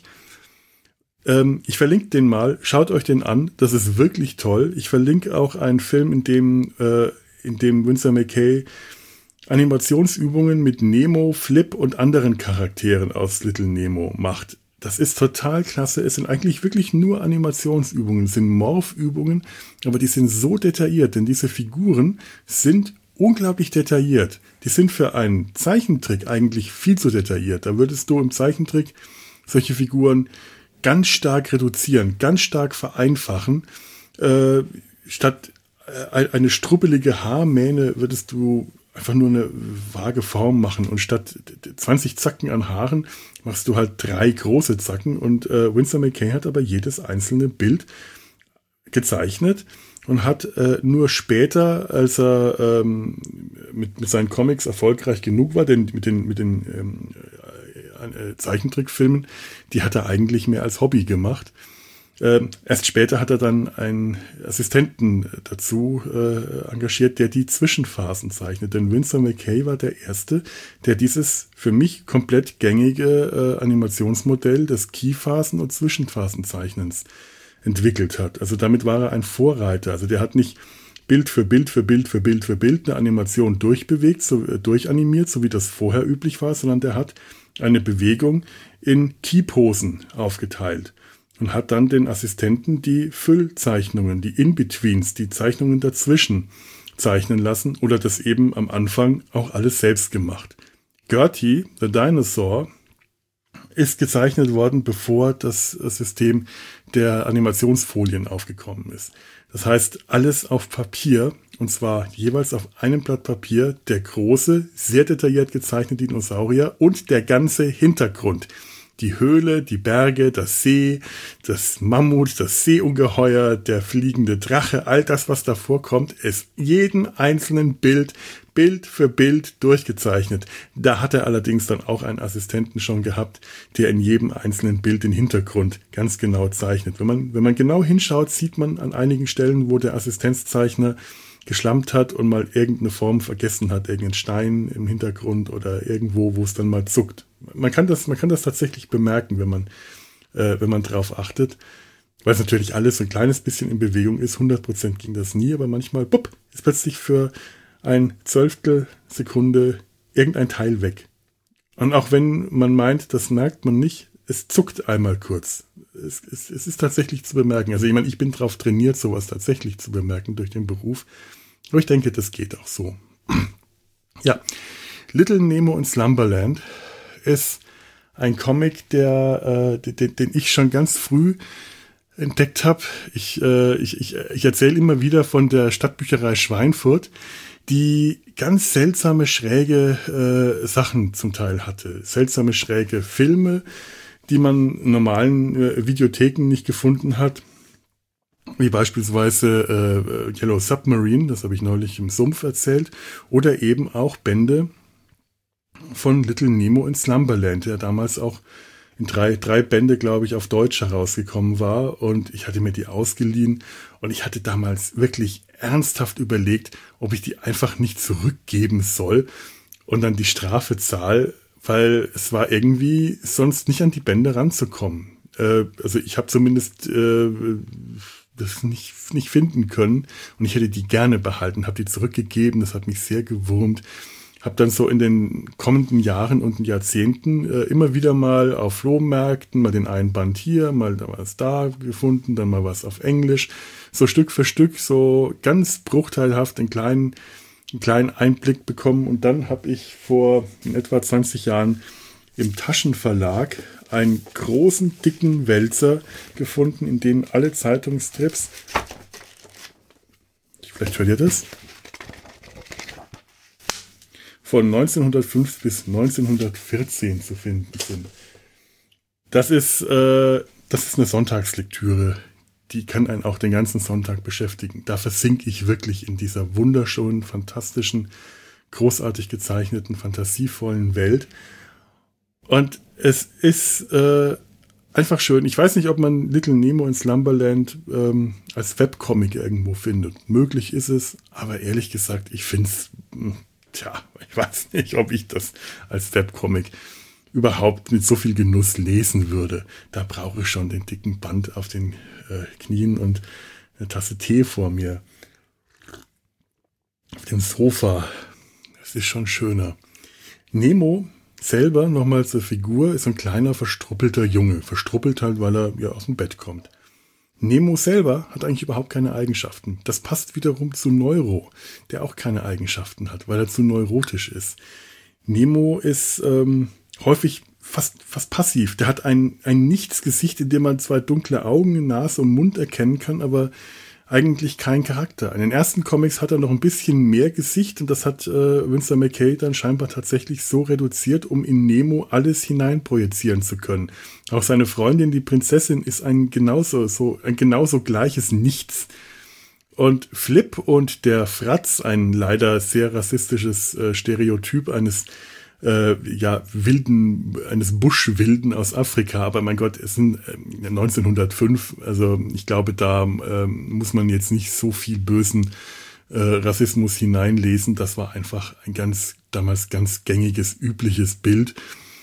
Ich verlinke den mal, schaut euch den an, das ist wirklich toll. Ich verlinke auch einen Film, in dem Winsor McCay Animationsübungen mit Nemo, Flip und anderen Charakteren aus Little Nemo macht. Das ist total klasse. Es sind eigentlich wirklich nur Animationsübungen, es sind Morph-Übungen, aber die sind so detailliert, denn diese Figuren sind unglaublich detailliert. Die sind für einen Zeichentrick eigentlich viel zu detailliert. Da würdest du im Zeichentrick solche Figuren ganz stark reduzieren, ganz stark vereinfachen. Statt eine struppelige Haarmähne würdest du einfach nur eine vage Form machen, und statt 20 Zacken an Haaren machst du halt 3 große Zacken, und Winsor McCay hat aber jedes einzelne Bild gezeichnet und hat nur später, als er mit seinen Comics erfolgreich genug war, denn mit den Zeichentrickfilmen, die hat er eigentlich mehr als Hobby gemacht. Erst später hat er dann einen Assistenten dazu engagiert, der die Zwischenphasen zeichnet. Denn Winsor McCay war der Erste, der dieses für mich komplett gängige Animationsmodell des Keyphasen- und Zwischenphasenzeichnens entwickelt hat. Also damit war er ein Vorreiter. Also der hat nicht Bild für Bild für Bild für Bild für Bild eine Animation durchanimiert, so wie das vorher üblich war, sondern der hat eine Bewegung in Keyposen aufgeteilt und hat dann den Assistenten die Füllzeichnungen, die In-Betweens, die Zeichnungen dazwischen zeichnen lassen oder das eben am Anfang auch alles selbst gemacht. Gertie, the Dinosaur, ist gezeichnet worden, bevor das System der Animationsfolien aufgekommen ist. Das heißt, alles auf Papier, und zwar jeweils auf einem Blatt Papier, der große, sehr detailliert gezeichnete Dinosaurier und der ganze Hintergrund. Die Höhle, die Berge, das See, das Mammut, das Seeungeheuer, der fliegende Drache, all das, was da vorkommt, ist jeden einzelnen Bild für Bild durchgezeichnet. Da hat er allerdings dann auch einen Assistenten schon gehabt, der in jedem einzelnen Bild den Hintergrund ganz genau zeichnet. Wenn man genau hinschaut, sieht man an einigen Stellen, wo der Assistenzzeichner geschlampt hat und mal irgendeine Form vergessen hat, irgendeinen Stein im Hintergrund oder irgendwo, wo es dann mal zuckt. Man kann das tatsächlich bemerken, wenn man drauf achtet, weil es natürlich alles so ein kleines bisschen in Bewegung ist. 100% ging das nie, aber manchmal, ist plötzlich für ein Zwölftel Sekunde irgendein Teil weg. Und auch wenn man meint, das merkt man nicht, es zuckt einmal kurz. Es ist tatsächlich zu bemerken. Also ich bin drauf trainiert, sowas tatsächlich zu bemerken durch den Beruf. Aber ich denke, das geht auch so. Ja, Little Nemo in Slumberland ist ein Comic, den ich schon ganz früh entdeckt habe. Ich erzähle immer wieder von der Stadtbücherei Schweinfurt, die ganz seltsame, schräge Sachen zum Teil hatte. Seltsame, schräge Filme, die man in normalen Videotheken nicht gefunden hat. Wie beispielsweise Yellow Submarine, das habe ich neulich im Sumpf erzählt. Oder eben auch Bände von Little Nemo in Slumberland, der damals auch in drei Bände, glaube ich, auf Deutsch herausgekommen war. Und ich hatte mir die ausgeliehen und ich hatte damals wirklich ernsthaft überlegt, ob ich die einfach nicht zurückgeben soll und dann die Strafe zahle, weil es war irgendwie sonst nicht an die Bände ranzukommen. Also ich habe zumindest das nicht finden können und ich hätte die gerne behalten, habe die zurückgegeben, das hat mich sehr gewurmt. Habe dann so in den kommenden Jahren und Jahrzehnten immer wieder mal auf Flohmärkten mal den einen Band hier, mal was da gefunden, dann mal was auf Englisch. So Stück für Stück, so ganz bruchteilhaft einen kleinen Einblick bekommen. Und dann habe ich vor etwa 20 Jahren im Taschenverlag einen großen, dicken Wälzer gefunden, in dem alle Zeitungstrips, vielleicht hört ihr das, von 1905 bis 1914 zu finden sind. Das ist eine Sonntagslektüre, die kann einen auch den ganzen Sonntag beschäftigen. Da versinke ich wirklich in dieser wunderschönen, fantastischen, großartig gezeichneten, fantasievollen Welt. Und es ist einfach schön. Ich weiß nicht, ob man Little Nemo in Slumberland als Webcomic irgendwo findet. Möglich ist es, aber ehrlich gesagt, ich finde es... ich weiß nicht, ob ich das als Webcomic überhaupt mit so viel Genuss lesen würde. Da brauche ich schon den dicken Band auf den Knien und eine Tasse Tee vor mir. Auf dem Sofa. Das ist schon schöner. Nemo selber, nochmal zur Figur, ist ein kleiner, verstruppelter Junge. Verstruppelt halt, weil er ja aus dem Bett kommt. Nemo selber hat eigentlich überhaupt keine Eigenschaften. Das passt wiederum zu Neuro, der auch keine Eigenschaften hat, weil er zu neurotisch ist. Nemo ist häufig fast passiv. Der hat ein Nichtsgesicht, in dem man zwei dunkle Augen, Nase und Mund erkennen kann, aber eigentlich kein Charakter. In den ersten Comics hat er noch ein bisschen mehr Gesicht und das hat Winsor McCay dann scheinbar tatsächlich so reduziert, um in Nemo alles hineinprojizieren zu können. Auch seine Freundin, die Prinzessin, ist ein genauso gleiches Nichts. Und Flip und der Fratz, ein leider sehr rassistisches Stereotyp eines Buschwilden aus Afrika, aber mein Gott, es sind 1905, also ich glaube, da muss man jetzt nicht so viel bösen Rassismus hineinlesen. Das war einfach ein damals ganz gängiges, übliches Bild.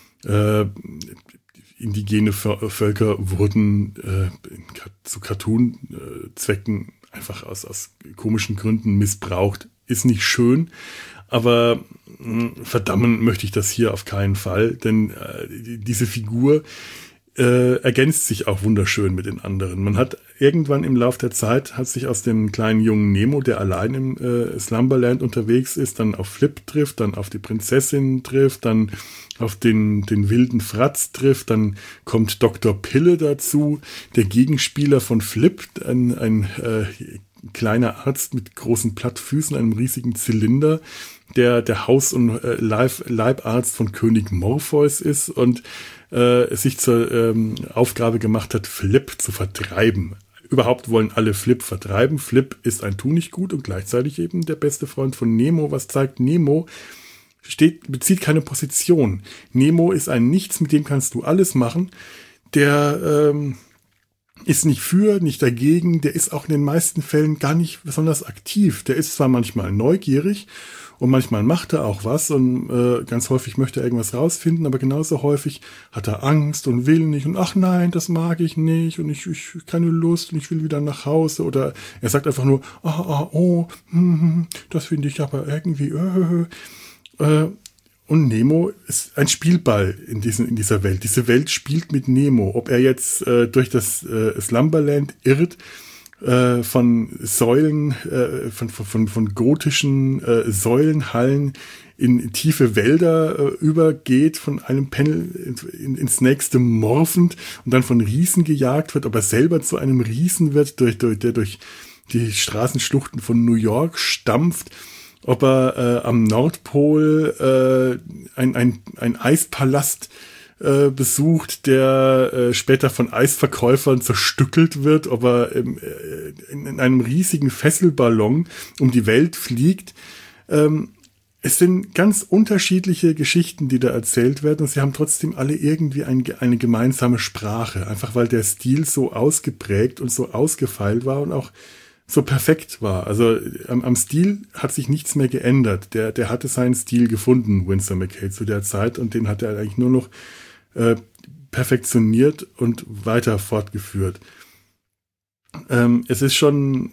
Indigene Völker wurden zu Cartoon-Zwecken einfach aus komischen Gründen missbraucht. Ist nicht schön, aber verdammen möchte ich das hier auf keinen Fall, denn diese Figur ergänzt sich auch wunderschön mit den anderen. Man hat irgendwann im Lauf der Zeit, hat sich aus dem kleinen jungen Nemo, der allein im Slumberland unterwegs ist, dann auf Flip trifft, dann auf die Prinzessin trifft, dann auf den wilden Fratz trifft, dann kommt Dr. Pille dazu, der Gegenspieler von Flip, ein kleiner Arzt mit großen Plattfüßen, einem riesigen Zylinder, der Haus- und Leibarzt von König Morpheus ist und sich zur Aufgabe gemacht hat, Flip zu vertreiben. Überhaupt wollen alle Flip vertreiben. Flip ist ein Tunichtgut und gleichzeitig eben der beste Freund von Nemo, was zeigt, Nemo bezieht keine Position. Nemo ist ein Nichts, mit dem kannst du alles machen. Der ist nicht für, nicht dagegen, der ist auch in den meisten Fällen gar nicht besonders aktiv. Der ist zwar manchmal neugierig und manchmal macht er auch was und ganz häufig möchte er irgendwas rausfinden, aber genauso häufig hat er Angst und will nicht und ach nein, das mag ich nicht und ich keine Lust und ich will wieder nach Hause oder er sagt einfach nur, das finde ich aber irgendwie und Nemo ist ein Spielball in dieser Welt. Diese Welt spielt mit Nemo. Ob er jetzt durch das Slumberland irrt, von Säulen, von gotischen Säulenhallen in tiefe Wälder übergeht, von einem Panel ins nächste morphend und dann von Riesen gejagt wird, ob er selber zu einem Riesen wird, der durch die Straßenschluchten von New York stampft, ob er am Nordpol ein Eispalast besucht, der später von Eisverkäufern zerstückelt wird, ob er in einem riesigen Fesselballon um die Welt fliegt. Es sind ganz unterschiedliche Geschichten, die da erzählt werden und sie haben trotzdem alle irgendwie eine gemeinsame Sprache, einfach weil der Stil so ausgeprägt und so ausgefeilt war und auch so perfekt war. Also am Stil hat sich nichts mehr geändert. Der hatte seinen Stil gefunden, Winsor McCay, zu der Zeit und den hat er eigentlich nur noch perfektioniert und weiter fortgeführt. Es ist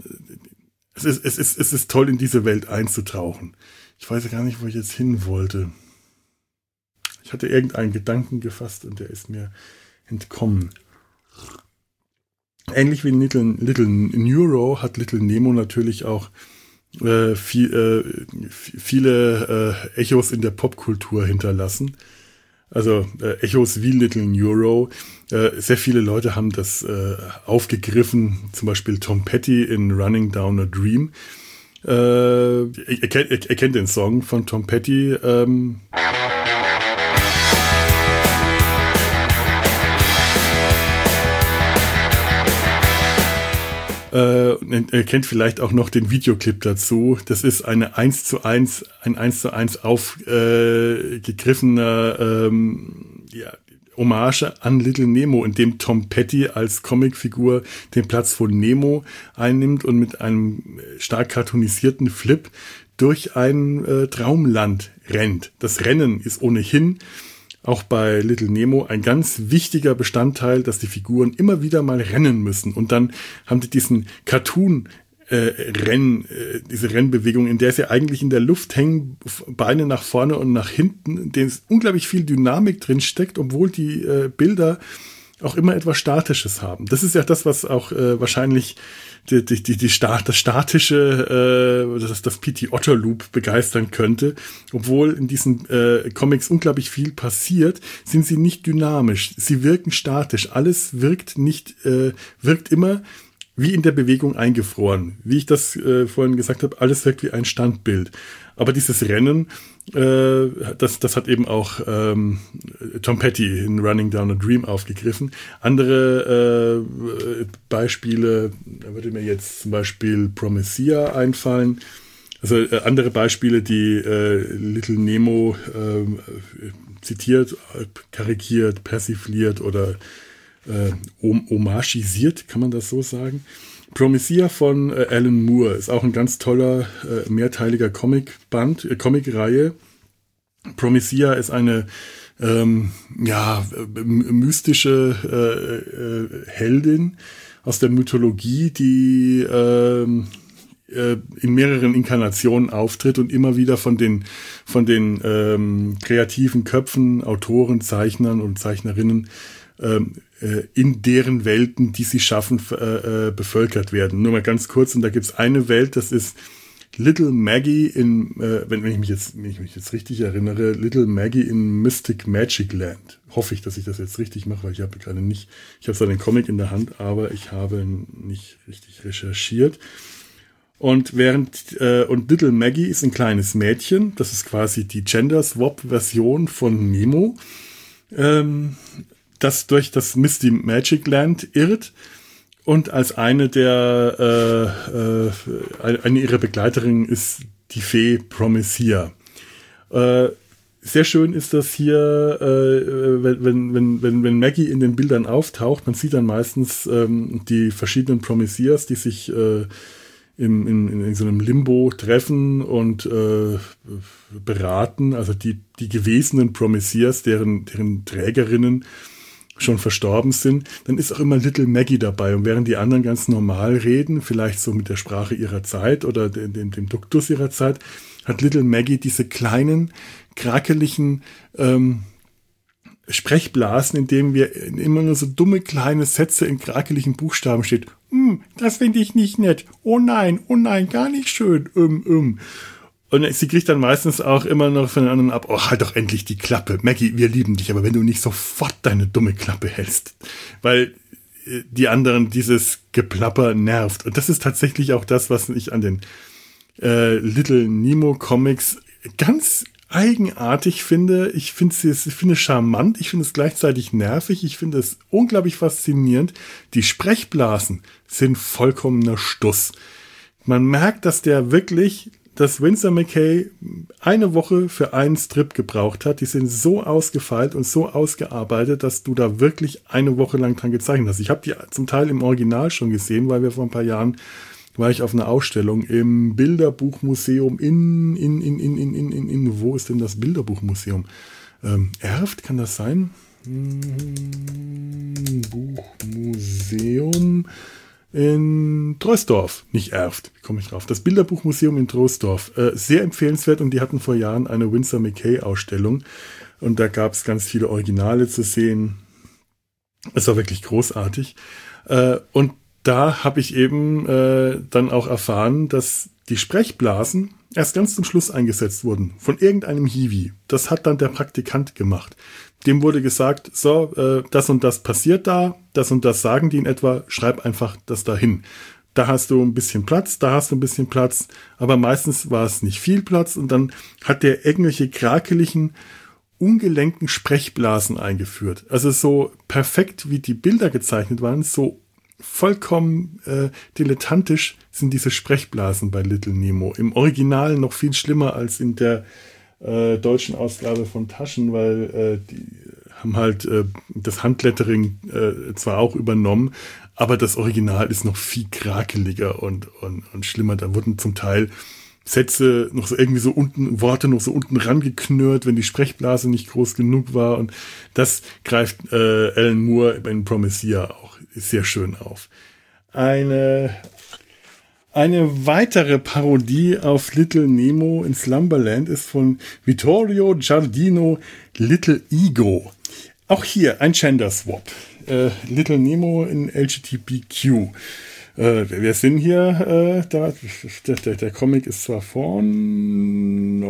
toll, in diese Welt einzutauchen. Ich weiß gar nicht, wo ich jetzt hin wollte. Ich hatte irgendeinen Gedanken gefasst und der ist mir entkommen. Ähnlich wie Little Neuro hat Little Nemo natürlich auch viele Echos in der Popkultur hinterlassen. Also Echos wie Little Neuro. Sehr viele Leute haben das aufgegriffen. Zum Beispiel Tom Petty in Running Down a Dream. Ihr kennt den Song von Tom Petty. Er kennt vielleicht auch noch den Videoclip dazu. Das ist ein 1:1 aufgegriffener Hommage an Little Nemo, in dem Tom Petty als Comicfigur den Platz von Nemo einnimmt und mit einem stark cartoonisierten Flip durch ein Traumland rennt. Das Rennen ist ohnehin auch bei Little Nemo ein ganz wichtiger Bestandteil, dass die Figuren immer wieder mal rennen müssen. Und dann haben die diesen diese Rennbewegung, in der sie eigentlich in der Luft hängen, Beine nach vorne und nach hinten, in denen unglaublich viel Dynamik drin steckt, obwohl die Bilder auch immer etwas Statisches haben. Das ist ja das, was auch wahrscheinlich das P.T. Otter Loop begeistern könnte. Obwohl in diesen Comics unglaublich viel passiert, sind sie nicht dynamisch. Sie wirken statisch. Alles wirkt immer wie in der Bewegung eingefroren. Wie ich das vorhin gesagt habe, alles wirkt wie ein Standbild. Aber dieses Rennen, das hat eben auch Tom Petty in Running Down a Dream aufgegriffen. Andere Beispiele, da würde mir jetzt zum Beispiel Promethea einfallen. Also andere Beispiele, die Little Nemo zitiert, karikiert, persifliert oder homagisiert, kann man das so sagen. Promethea von Alan Moore ist auch ein ganz toller, mehrteiliger Comicreihe. Promethea ist eine mystische Heldin aus der Mythologie, die in mehreren Inkarnationen auftritt und immer wieder von den kreativen Köpfen, Autoren, Zeichnern und Zeichnerinnen in deren Welten, die sie schaffen, bevölkert werden. Nur mal ganz kurz, und da gibt's eine Welt, das ist Little Maggie wenn ich mich jetzt richtig erinnere, Little Maggie in Mystic Magic Land. Hoffe ich, dass ich das jetzt richtig mache, weil ich habe zwar den Comic in der Hand, aber ich habe nicht richtig recherchiert. Und und Little Maggie ist ein kleines Mädchen, das ist quasi die Gender-Swap-Version von Nemo, das durch das Misty Magic Land irrt und als eine ihrer Begleiterinnen ist die Fee Promethea. Sehr schön ist das hier, wenn Maggie in den Bildern auftaucht, man sieht dann meistens die verschiedenen Prometheas, die sich in so einem Limbo treffen und beraten, also die gewesenen Prometheas, deren Trägerinnen schon verstorben sind, dann ist auch immer Little Maggie dabei. Und während die anderen ganz normal reden, vielleicht so mit der Sprache ihrer Zeit oder dem Duktus ihrer Zeit, hat Little Maggie diese kleinen, krakeligen Sprechblasen, in denen wir immer nur so dumme kleine Sätze in krakeligen Buchstaben steht. Das finde ich nicht nett. Oh nein, gar nicht schön. Und sie kriegt dann meistens auch immer noch von den anderen ab, oh, halt doch endlich die Klappe. Maggie, wir lieben dich, aber wenn du nicht sofort deine dumme Klappe hältst. Weil die anderen dieses Geplapper nervt. Und das ist tatsächlich auch das, was ich an den Little Nemo Comics ganz eigenartig finde. Ich finde es charmant, ich finde es gleichzeitig nervig, ich finde es unglaublich faszinierend. Die Sprechblasen sind vollkommener Stuss. Man merkt, dass Winsor McCay eine Woche für einen Strip gebraucht hat. Die sind so ausgefeilt und so ausgearbeitet, dass du da wirklich eine Woche lang dran gezeichnet hast. Ich habe die zum Teil im Original schon gesehen, weil wir vor ein paar Jahren war ich auf einer Ausstellung im Bilderbuchmuseum wo ist denn das Bilderbuchmuseum? Erft, kann das sein? Buchmuseum in Troisdorf, nicht Erft, wie komme ich drauf? Das Bilderbuchmuseum in Troisdorf, sehr empfehlenswert, und die hatten vor Jahren eine Winsor McCay Ausstellung und da gab es ganz viele Originale zu sehen. Es war wirklich großartig. Und da habe ich eben dann auch erfahren, dass die Sprechblasen erst ganz zum Schluss eingesetzt wurden von irgendeinem Hiwi. Das hat dann der Praktikant gemacht. Dem wurde gesagt, so, das und das passiert da, das und das sagen die in etwa, schreib einfach das dahin. Da hast du ein bisschen Platz, da hast du ein bisschen Platz, aber meistens war es nicht viel Platz und dann hat der irgendwelche krakeligen, ungelenken Sprechblasen eingeführt. Also so perfekt, wie die Bilder gezeichnet waren, so vollkommen dilettantisch sind diese Sprechblasen bei Little Nemo. Im Original noch viel schlimmer als in der deutschen Ausgabe von Taschen, weil die haben halt das Handlettering zwar auch übernommen, aber das Original ist noch viel krakeliger und schlimmer. Da wurden zum Teil Sätze noch so irgendwie so unten, Worte noch so unten rangeknurrt, wenn die Sprechblase nicht groß genug war, und das greift Alan Moore in Promethea auch sehr schön auf. Eine weitere Parodie auf Little Nemo in Slumberland ist von Vittorio Giardino, Little Ego. Auch hier ein Gender Swap. Little Nemo in LGBTQ. Wir sind hier, der Comic ist zwar von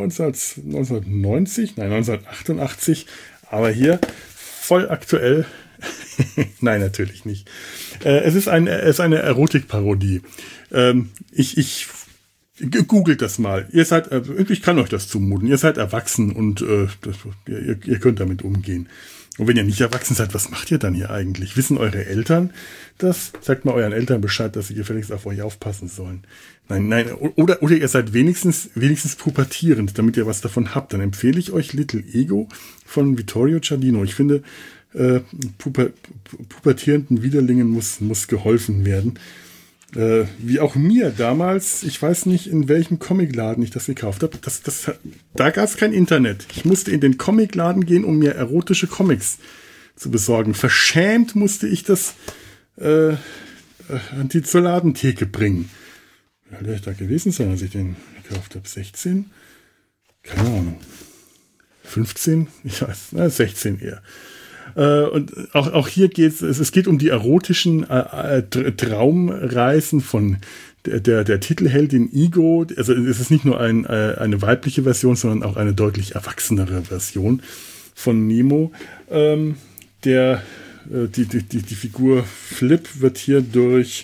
1988, aber hier voll aktuell. Nein, natürlich nicht. Es ist eine Erotikparodie. Ich googelt das mal. Ihr seid, ich kann euch das zumuten. Ihr seid erwachsen und ihr könnt damit umgehen. Und wenn ihr nicht erwachsen seid, was macht ihr dann hier eigentlich? Wissen eure Eltern das? Sagt mal euren Eltern Bescheid, dass sie gefälligst auf euch aufpassen sollen. Nein. Oder ihr seid wenigstens pubertierend, damit ihr was davon habt. Dann empfehle ich euch Little Ego von Vittorio Giardino. Ich finde, pubertierenden Widerlingen muss geholfen werden. Wie auch mir damals, ich weiß nicht, in welchem Comicladen ich das gekauft habe. Da gab es kein Internet. Ich musste in den Comicladen gehen, um mir erotische Comics zu besorgen. Verschämt musste ich das zur Ladentheke bring. Wie alt wäre ich da gewesen sein, als ich den gekauft habe? 16? Keine Ahnung. 15? Ich weiß, 16 eher. Und auch hier es geht um die erotischen Traumreisen von der Titelheldin Ego. Also es ist nicht nur eine weibliche Version, sondern auch eine deutlich erwachsenere Version von Nemo. Die Figur Flip wird hier durch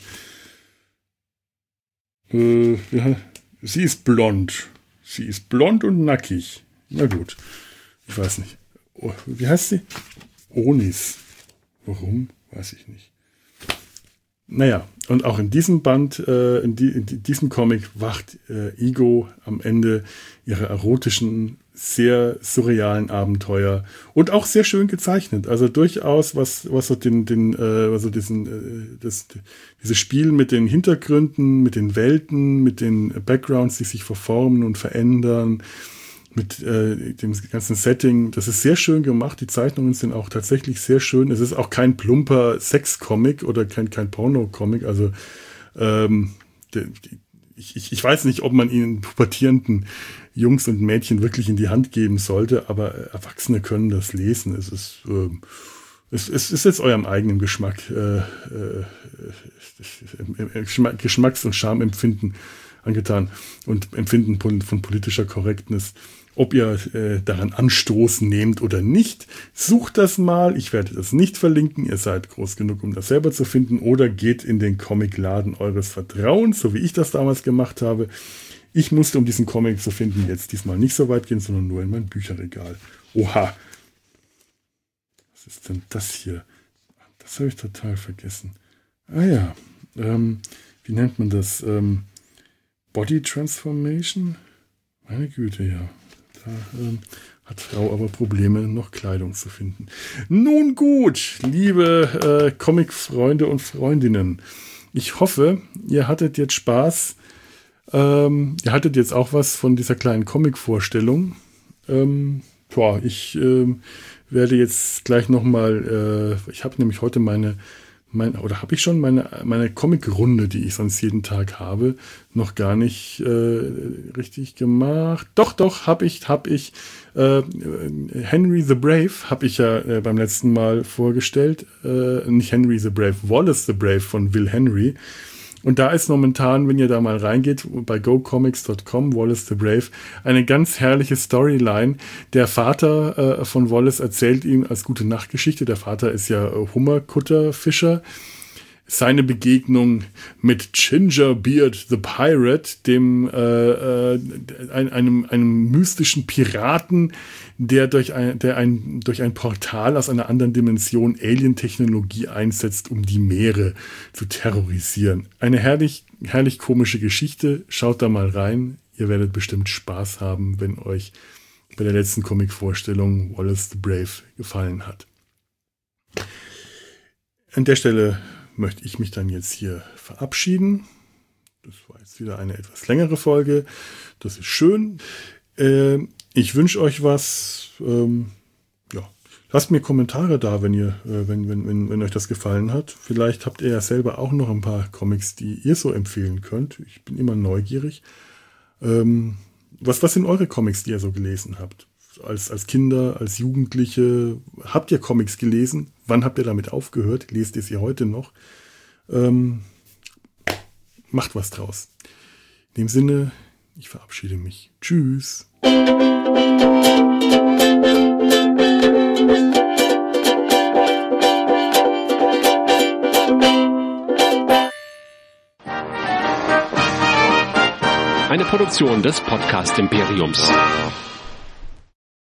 sie ist blond. Sie ist blond und nackig. Na gut. Ich weiß nicht. Wie heißt sie? Onis. Warum? Weiß ich nicht. Naja, und auch in diesem Band, in diesem Comic wacht Ego am Ende ihrer erotischen, sehr surrealen Abenteuer und auch sehr schön gezeichnet. Also durchaus, was so dieses Spiel mit den Hintergründen, mit den Welten, mit den Backgrounds, die sich verformen und verändern, mit dem ganzen Setting, das ist sehr schön gemacht. Die Zeichnungen sind auch tatsächlich sehr schön. Es ist auch kein plumper Sex-Comic oder kein Porno-Comic. Also ich weiß nicht, ob man ihnen pubertierenden Jungs und Mädchen wirklich in die Hand geben sollte, aber Erwachsene können das lesen. Es ist jetzt eurem eigenen Geschmack, Geschmacks- und Schamempfinden angetan und Empfinden von politischer Korrektness. Ob ihr daran Anstoß nehmt oder nicht, sucht das mal. Ich werde das nicht verlinken. Ihr seid groß genug, um das selber zu finden. Oder geht in den Comicladen eures Vertrauens, so wie ich das damals gemacht habe. Ich musste, um diesen Comic zu finden, jetzt diesmal nicht so weit gehen, sondern nur in mein Bücherregal. Oha. Was ist denn das hier? Das habe ich total vergessen. Ah ja. Wie nennt man das? Body Transformation? Meine Güte, ja. Da hat Frau aber Probleme, noch Kleidung zu finden. Nun gut, liebe Comic-Freunde und Freundinnen. Ich hoffe, ihr hattet jetzt Spaß. Ihr hattet jetzt auch was von dieser kleinen Comic-Vorstellung. Ich werde jetzt gleich nochmal, ich habe nämlich heute meine Comic-Runde, die ich sonst jeden Tag habe, noch gar nicht richtig gemacht. Doch, habe ich. Henry the Brave habe ich ja beim letzten Mal vorgestellt. Nicht Henry the Brave, Wallace the Brave von Will Henry. Und da ist momentan, wenn ihr da mal reingeht, bei gocomics.com, Wallace the Brave, eine ganz herrliche Storyline. Der Vater von Wallace erzählt ihm als gute Nachtgeschichte, der Vater ist ja Hummerkutterfischer, seine Begegnung mit Gingerbeard the Pirate, einem mystischen Piraten, der durch ein Portal aus einer anderen Dimension Alien-Technologie einsetzt, um die Meere zu terrorisieren. Eine herrlich komische Geschichte. Schaut da mal rein. Ihr werdet bestimmt Spaß haben, wenn euch bei der letzten Comic-Vorstellung Wallace the Brave gefallen hat. An der Stelle möchte ich mich dann jetzt hier verabschieden. Das war jetzt wieder eine etwas längere Folge. Das ist schön. Ich wünsche euch was. Lasst mir Kommentare da, wenn euch das gefallen hat. Vielleicht habt ihr ja selber auch noch ein paar Comics, die ihr so empfehlen könnt. Ich bin immer neugierig. Was sind eure Comics, die ihr so gelesen habt? Als Kinder, als Jugendliche, habt ihr Comics gelesen? Wann habt ihr damit aufgehört? Lest ihr sie heute noch? Macht was draus. In dem Sinne, ich verabschiede mich. Tschüss. Eine Produktion des Podcast Imperiums.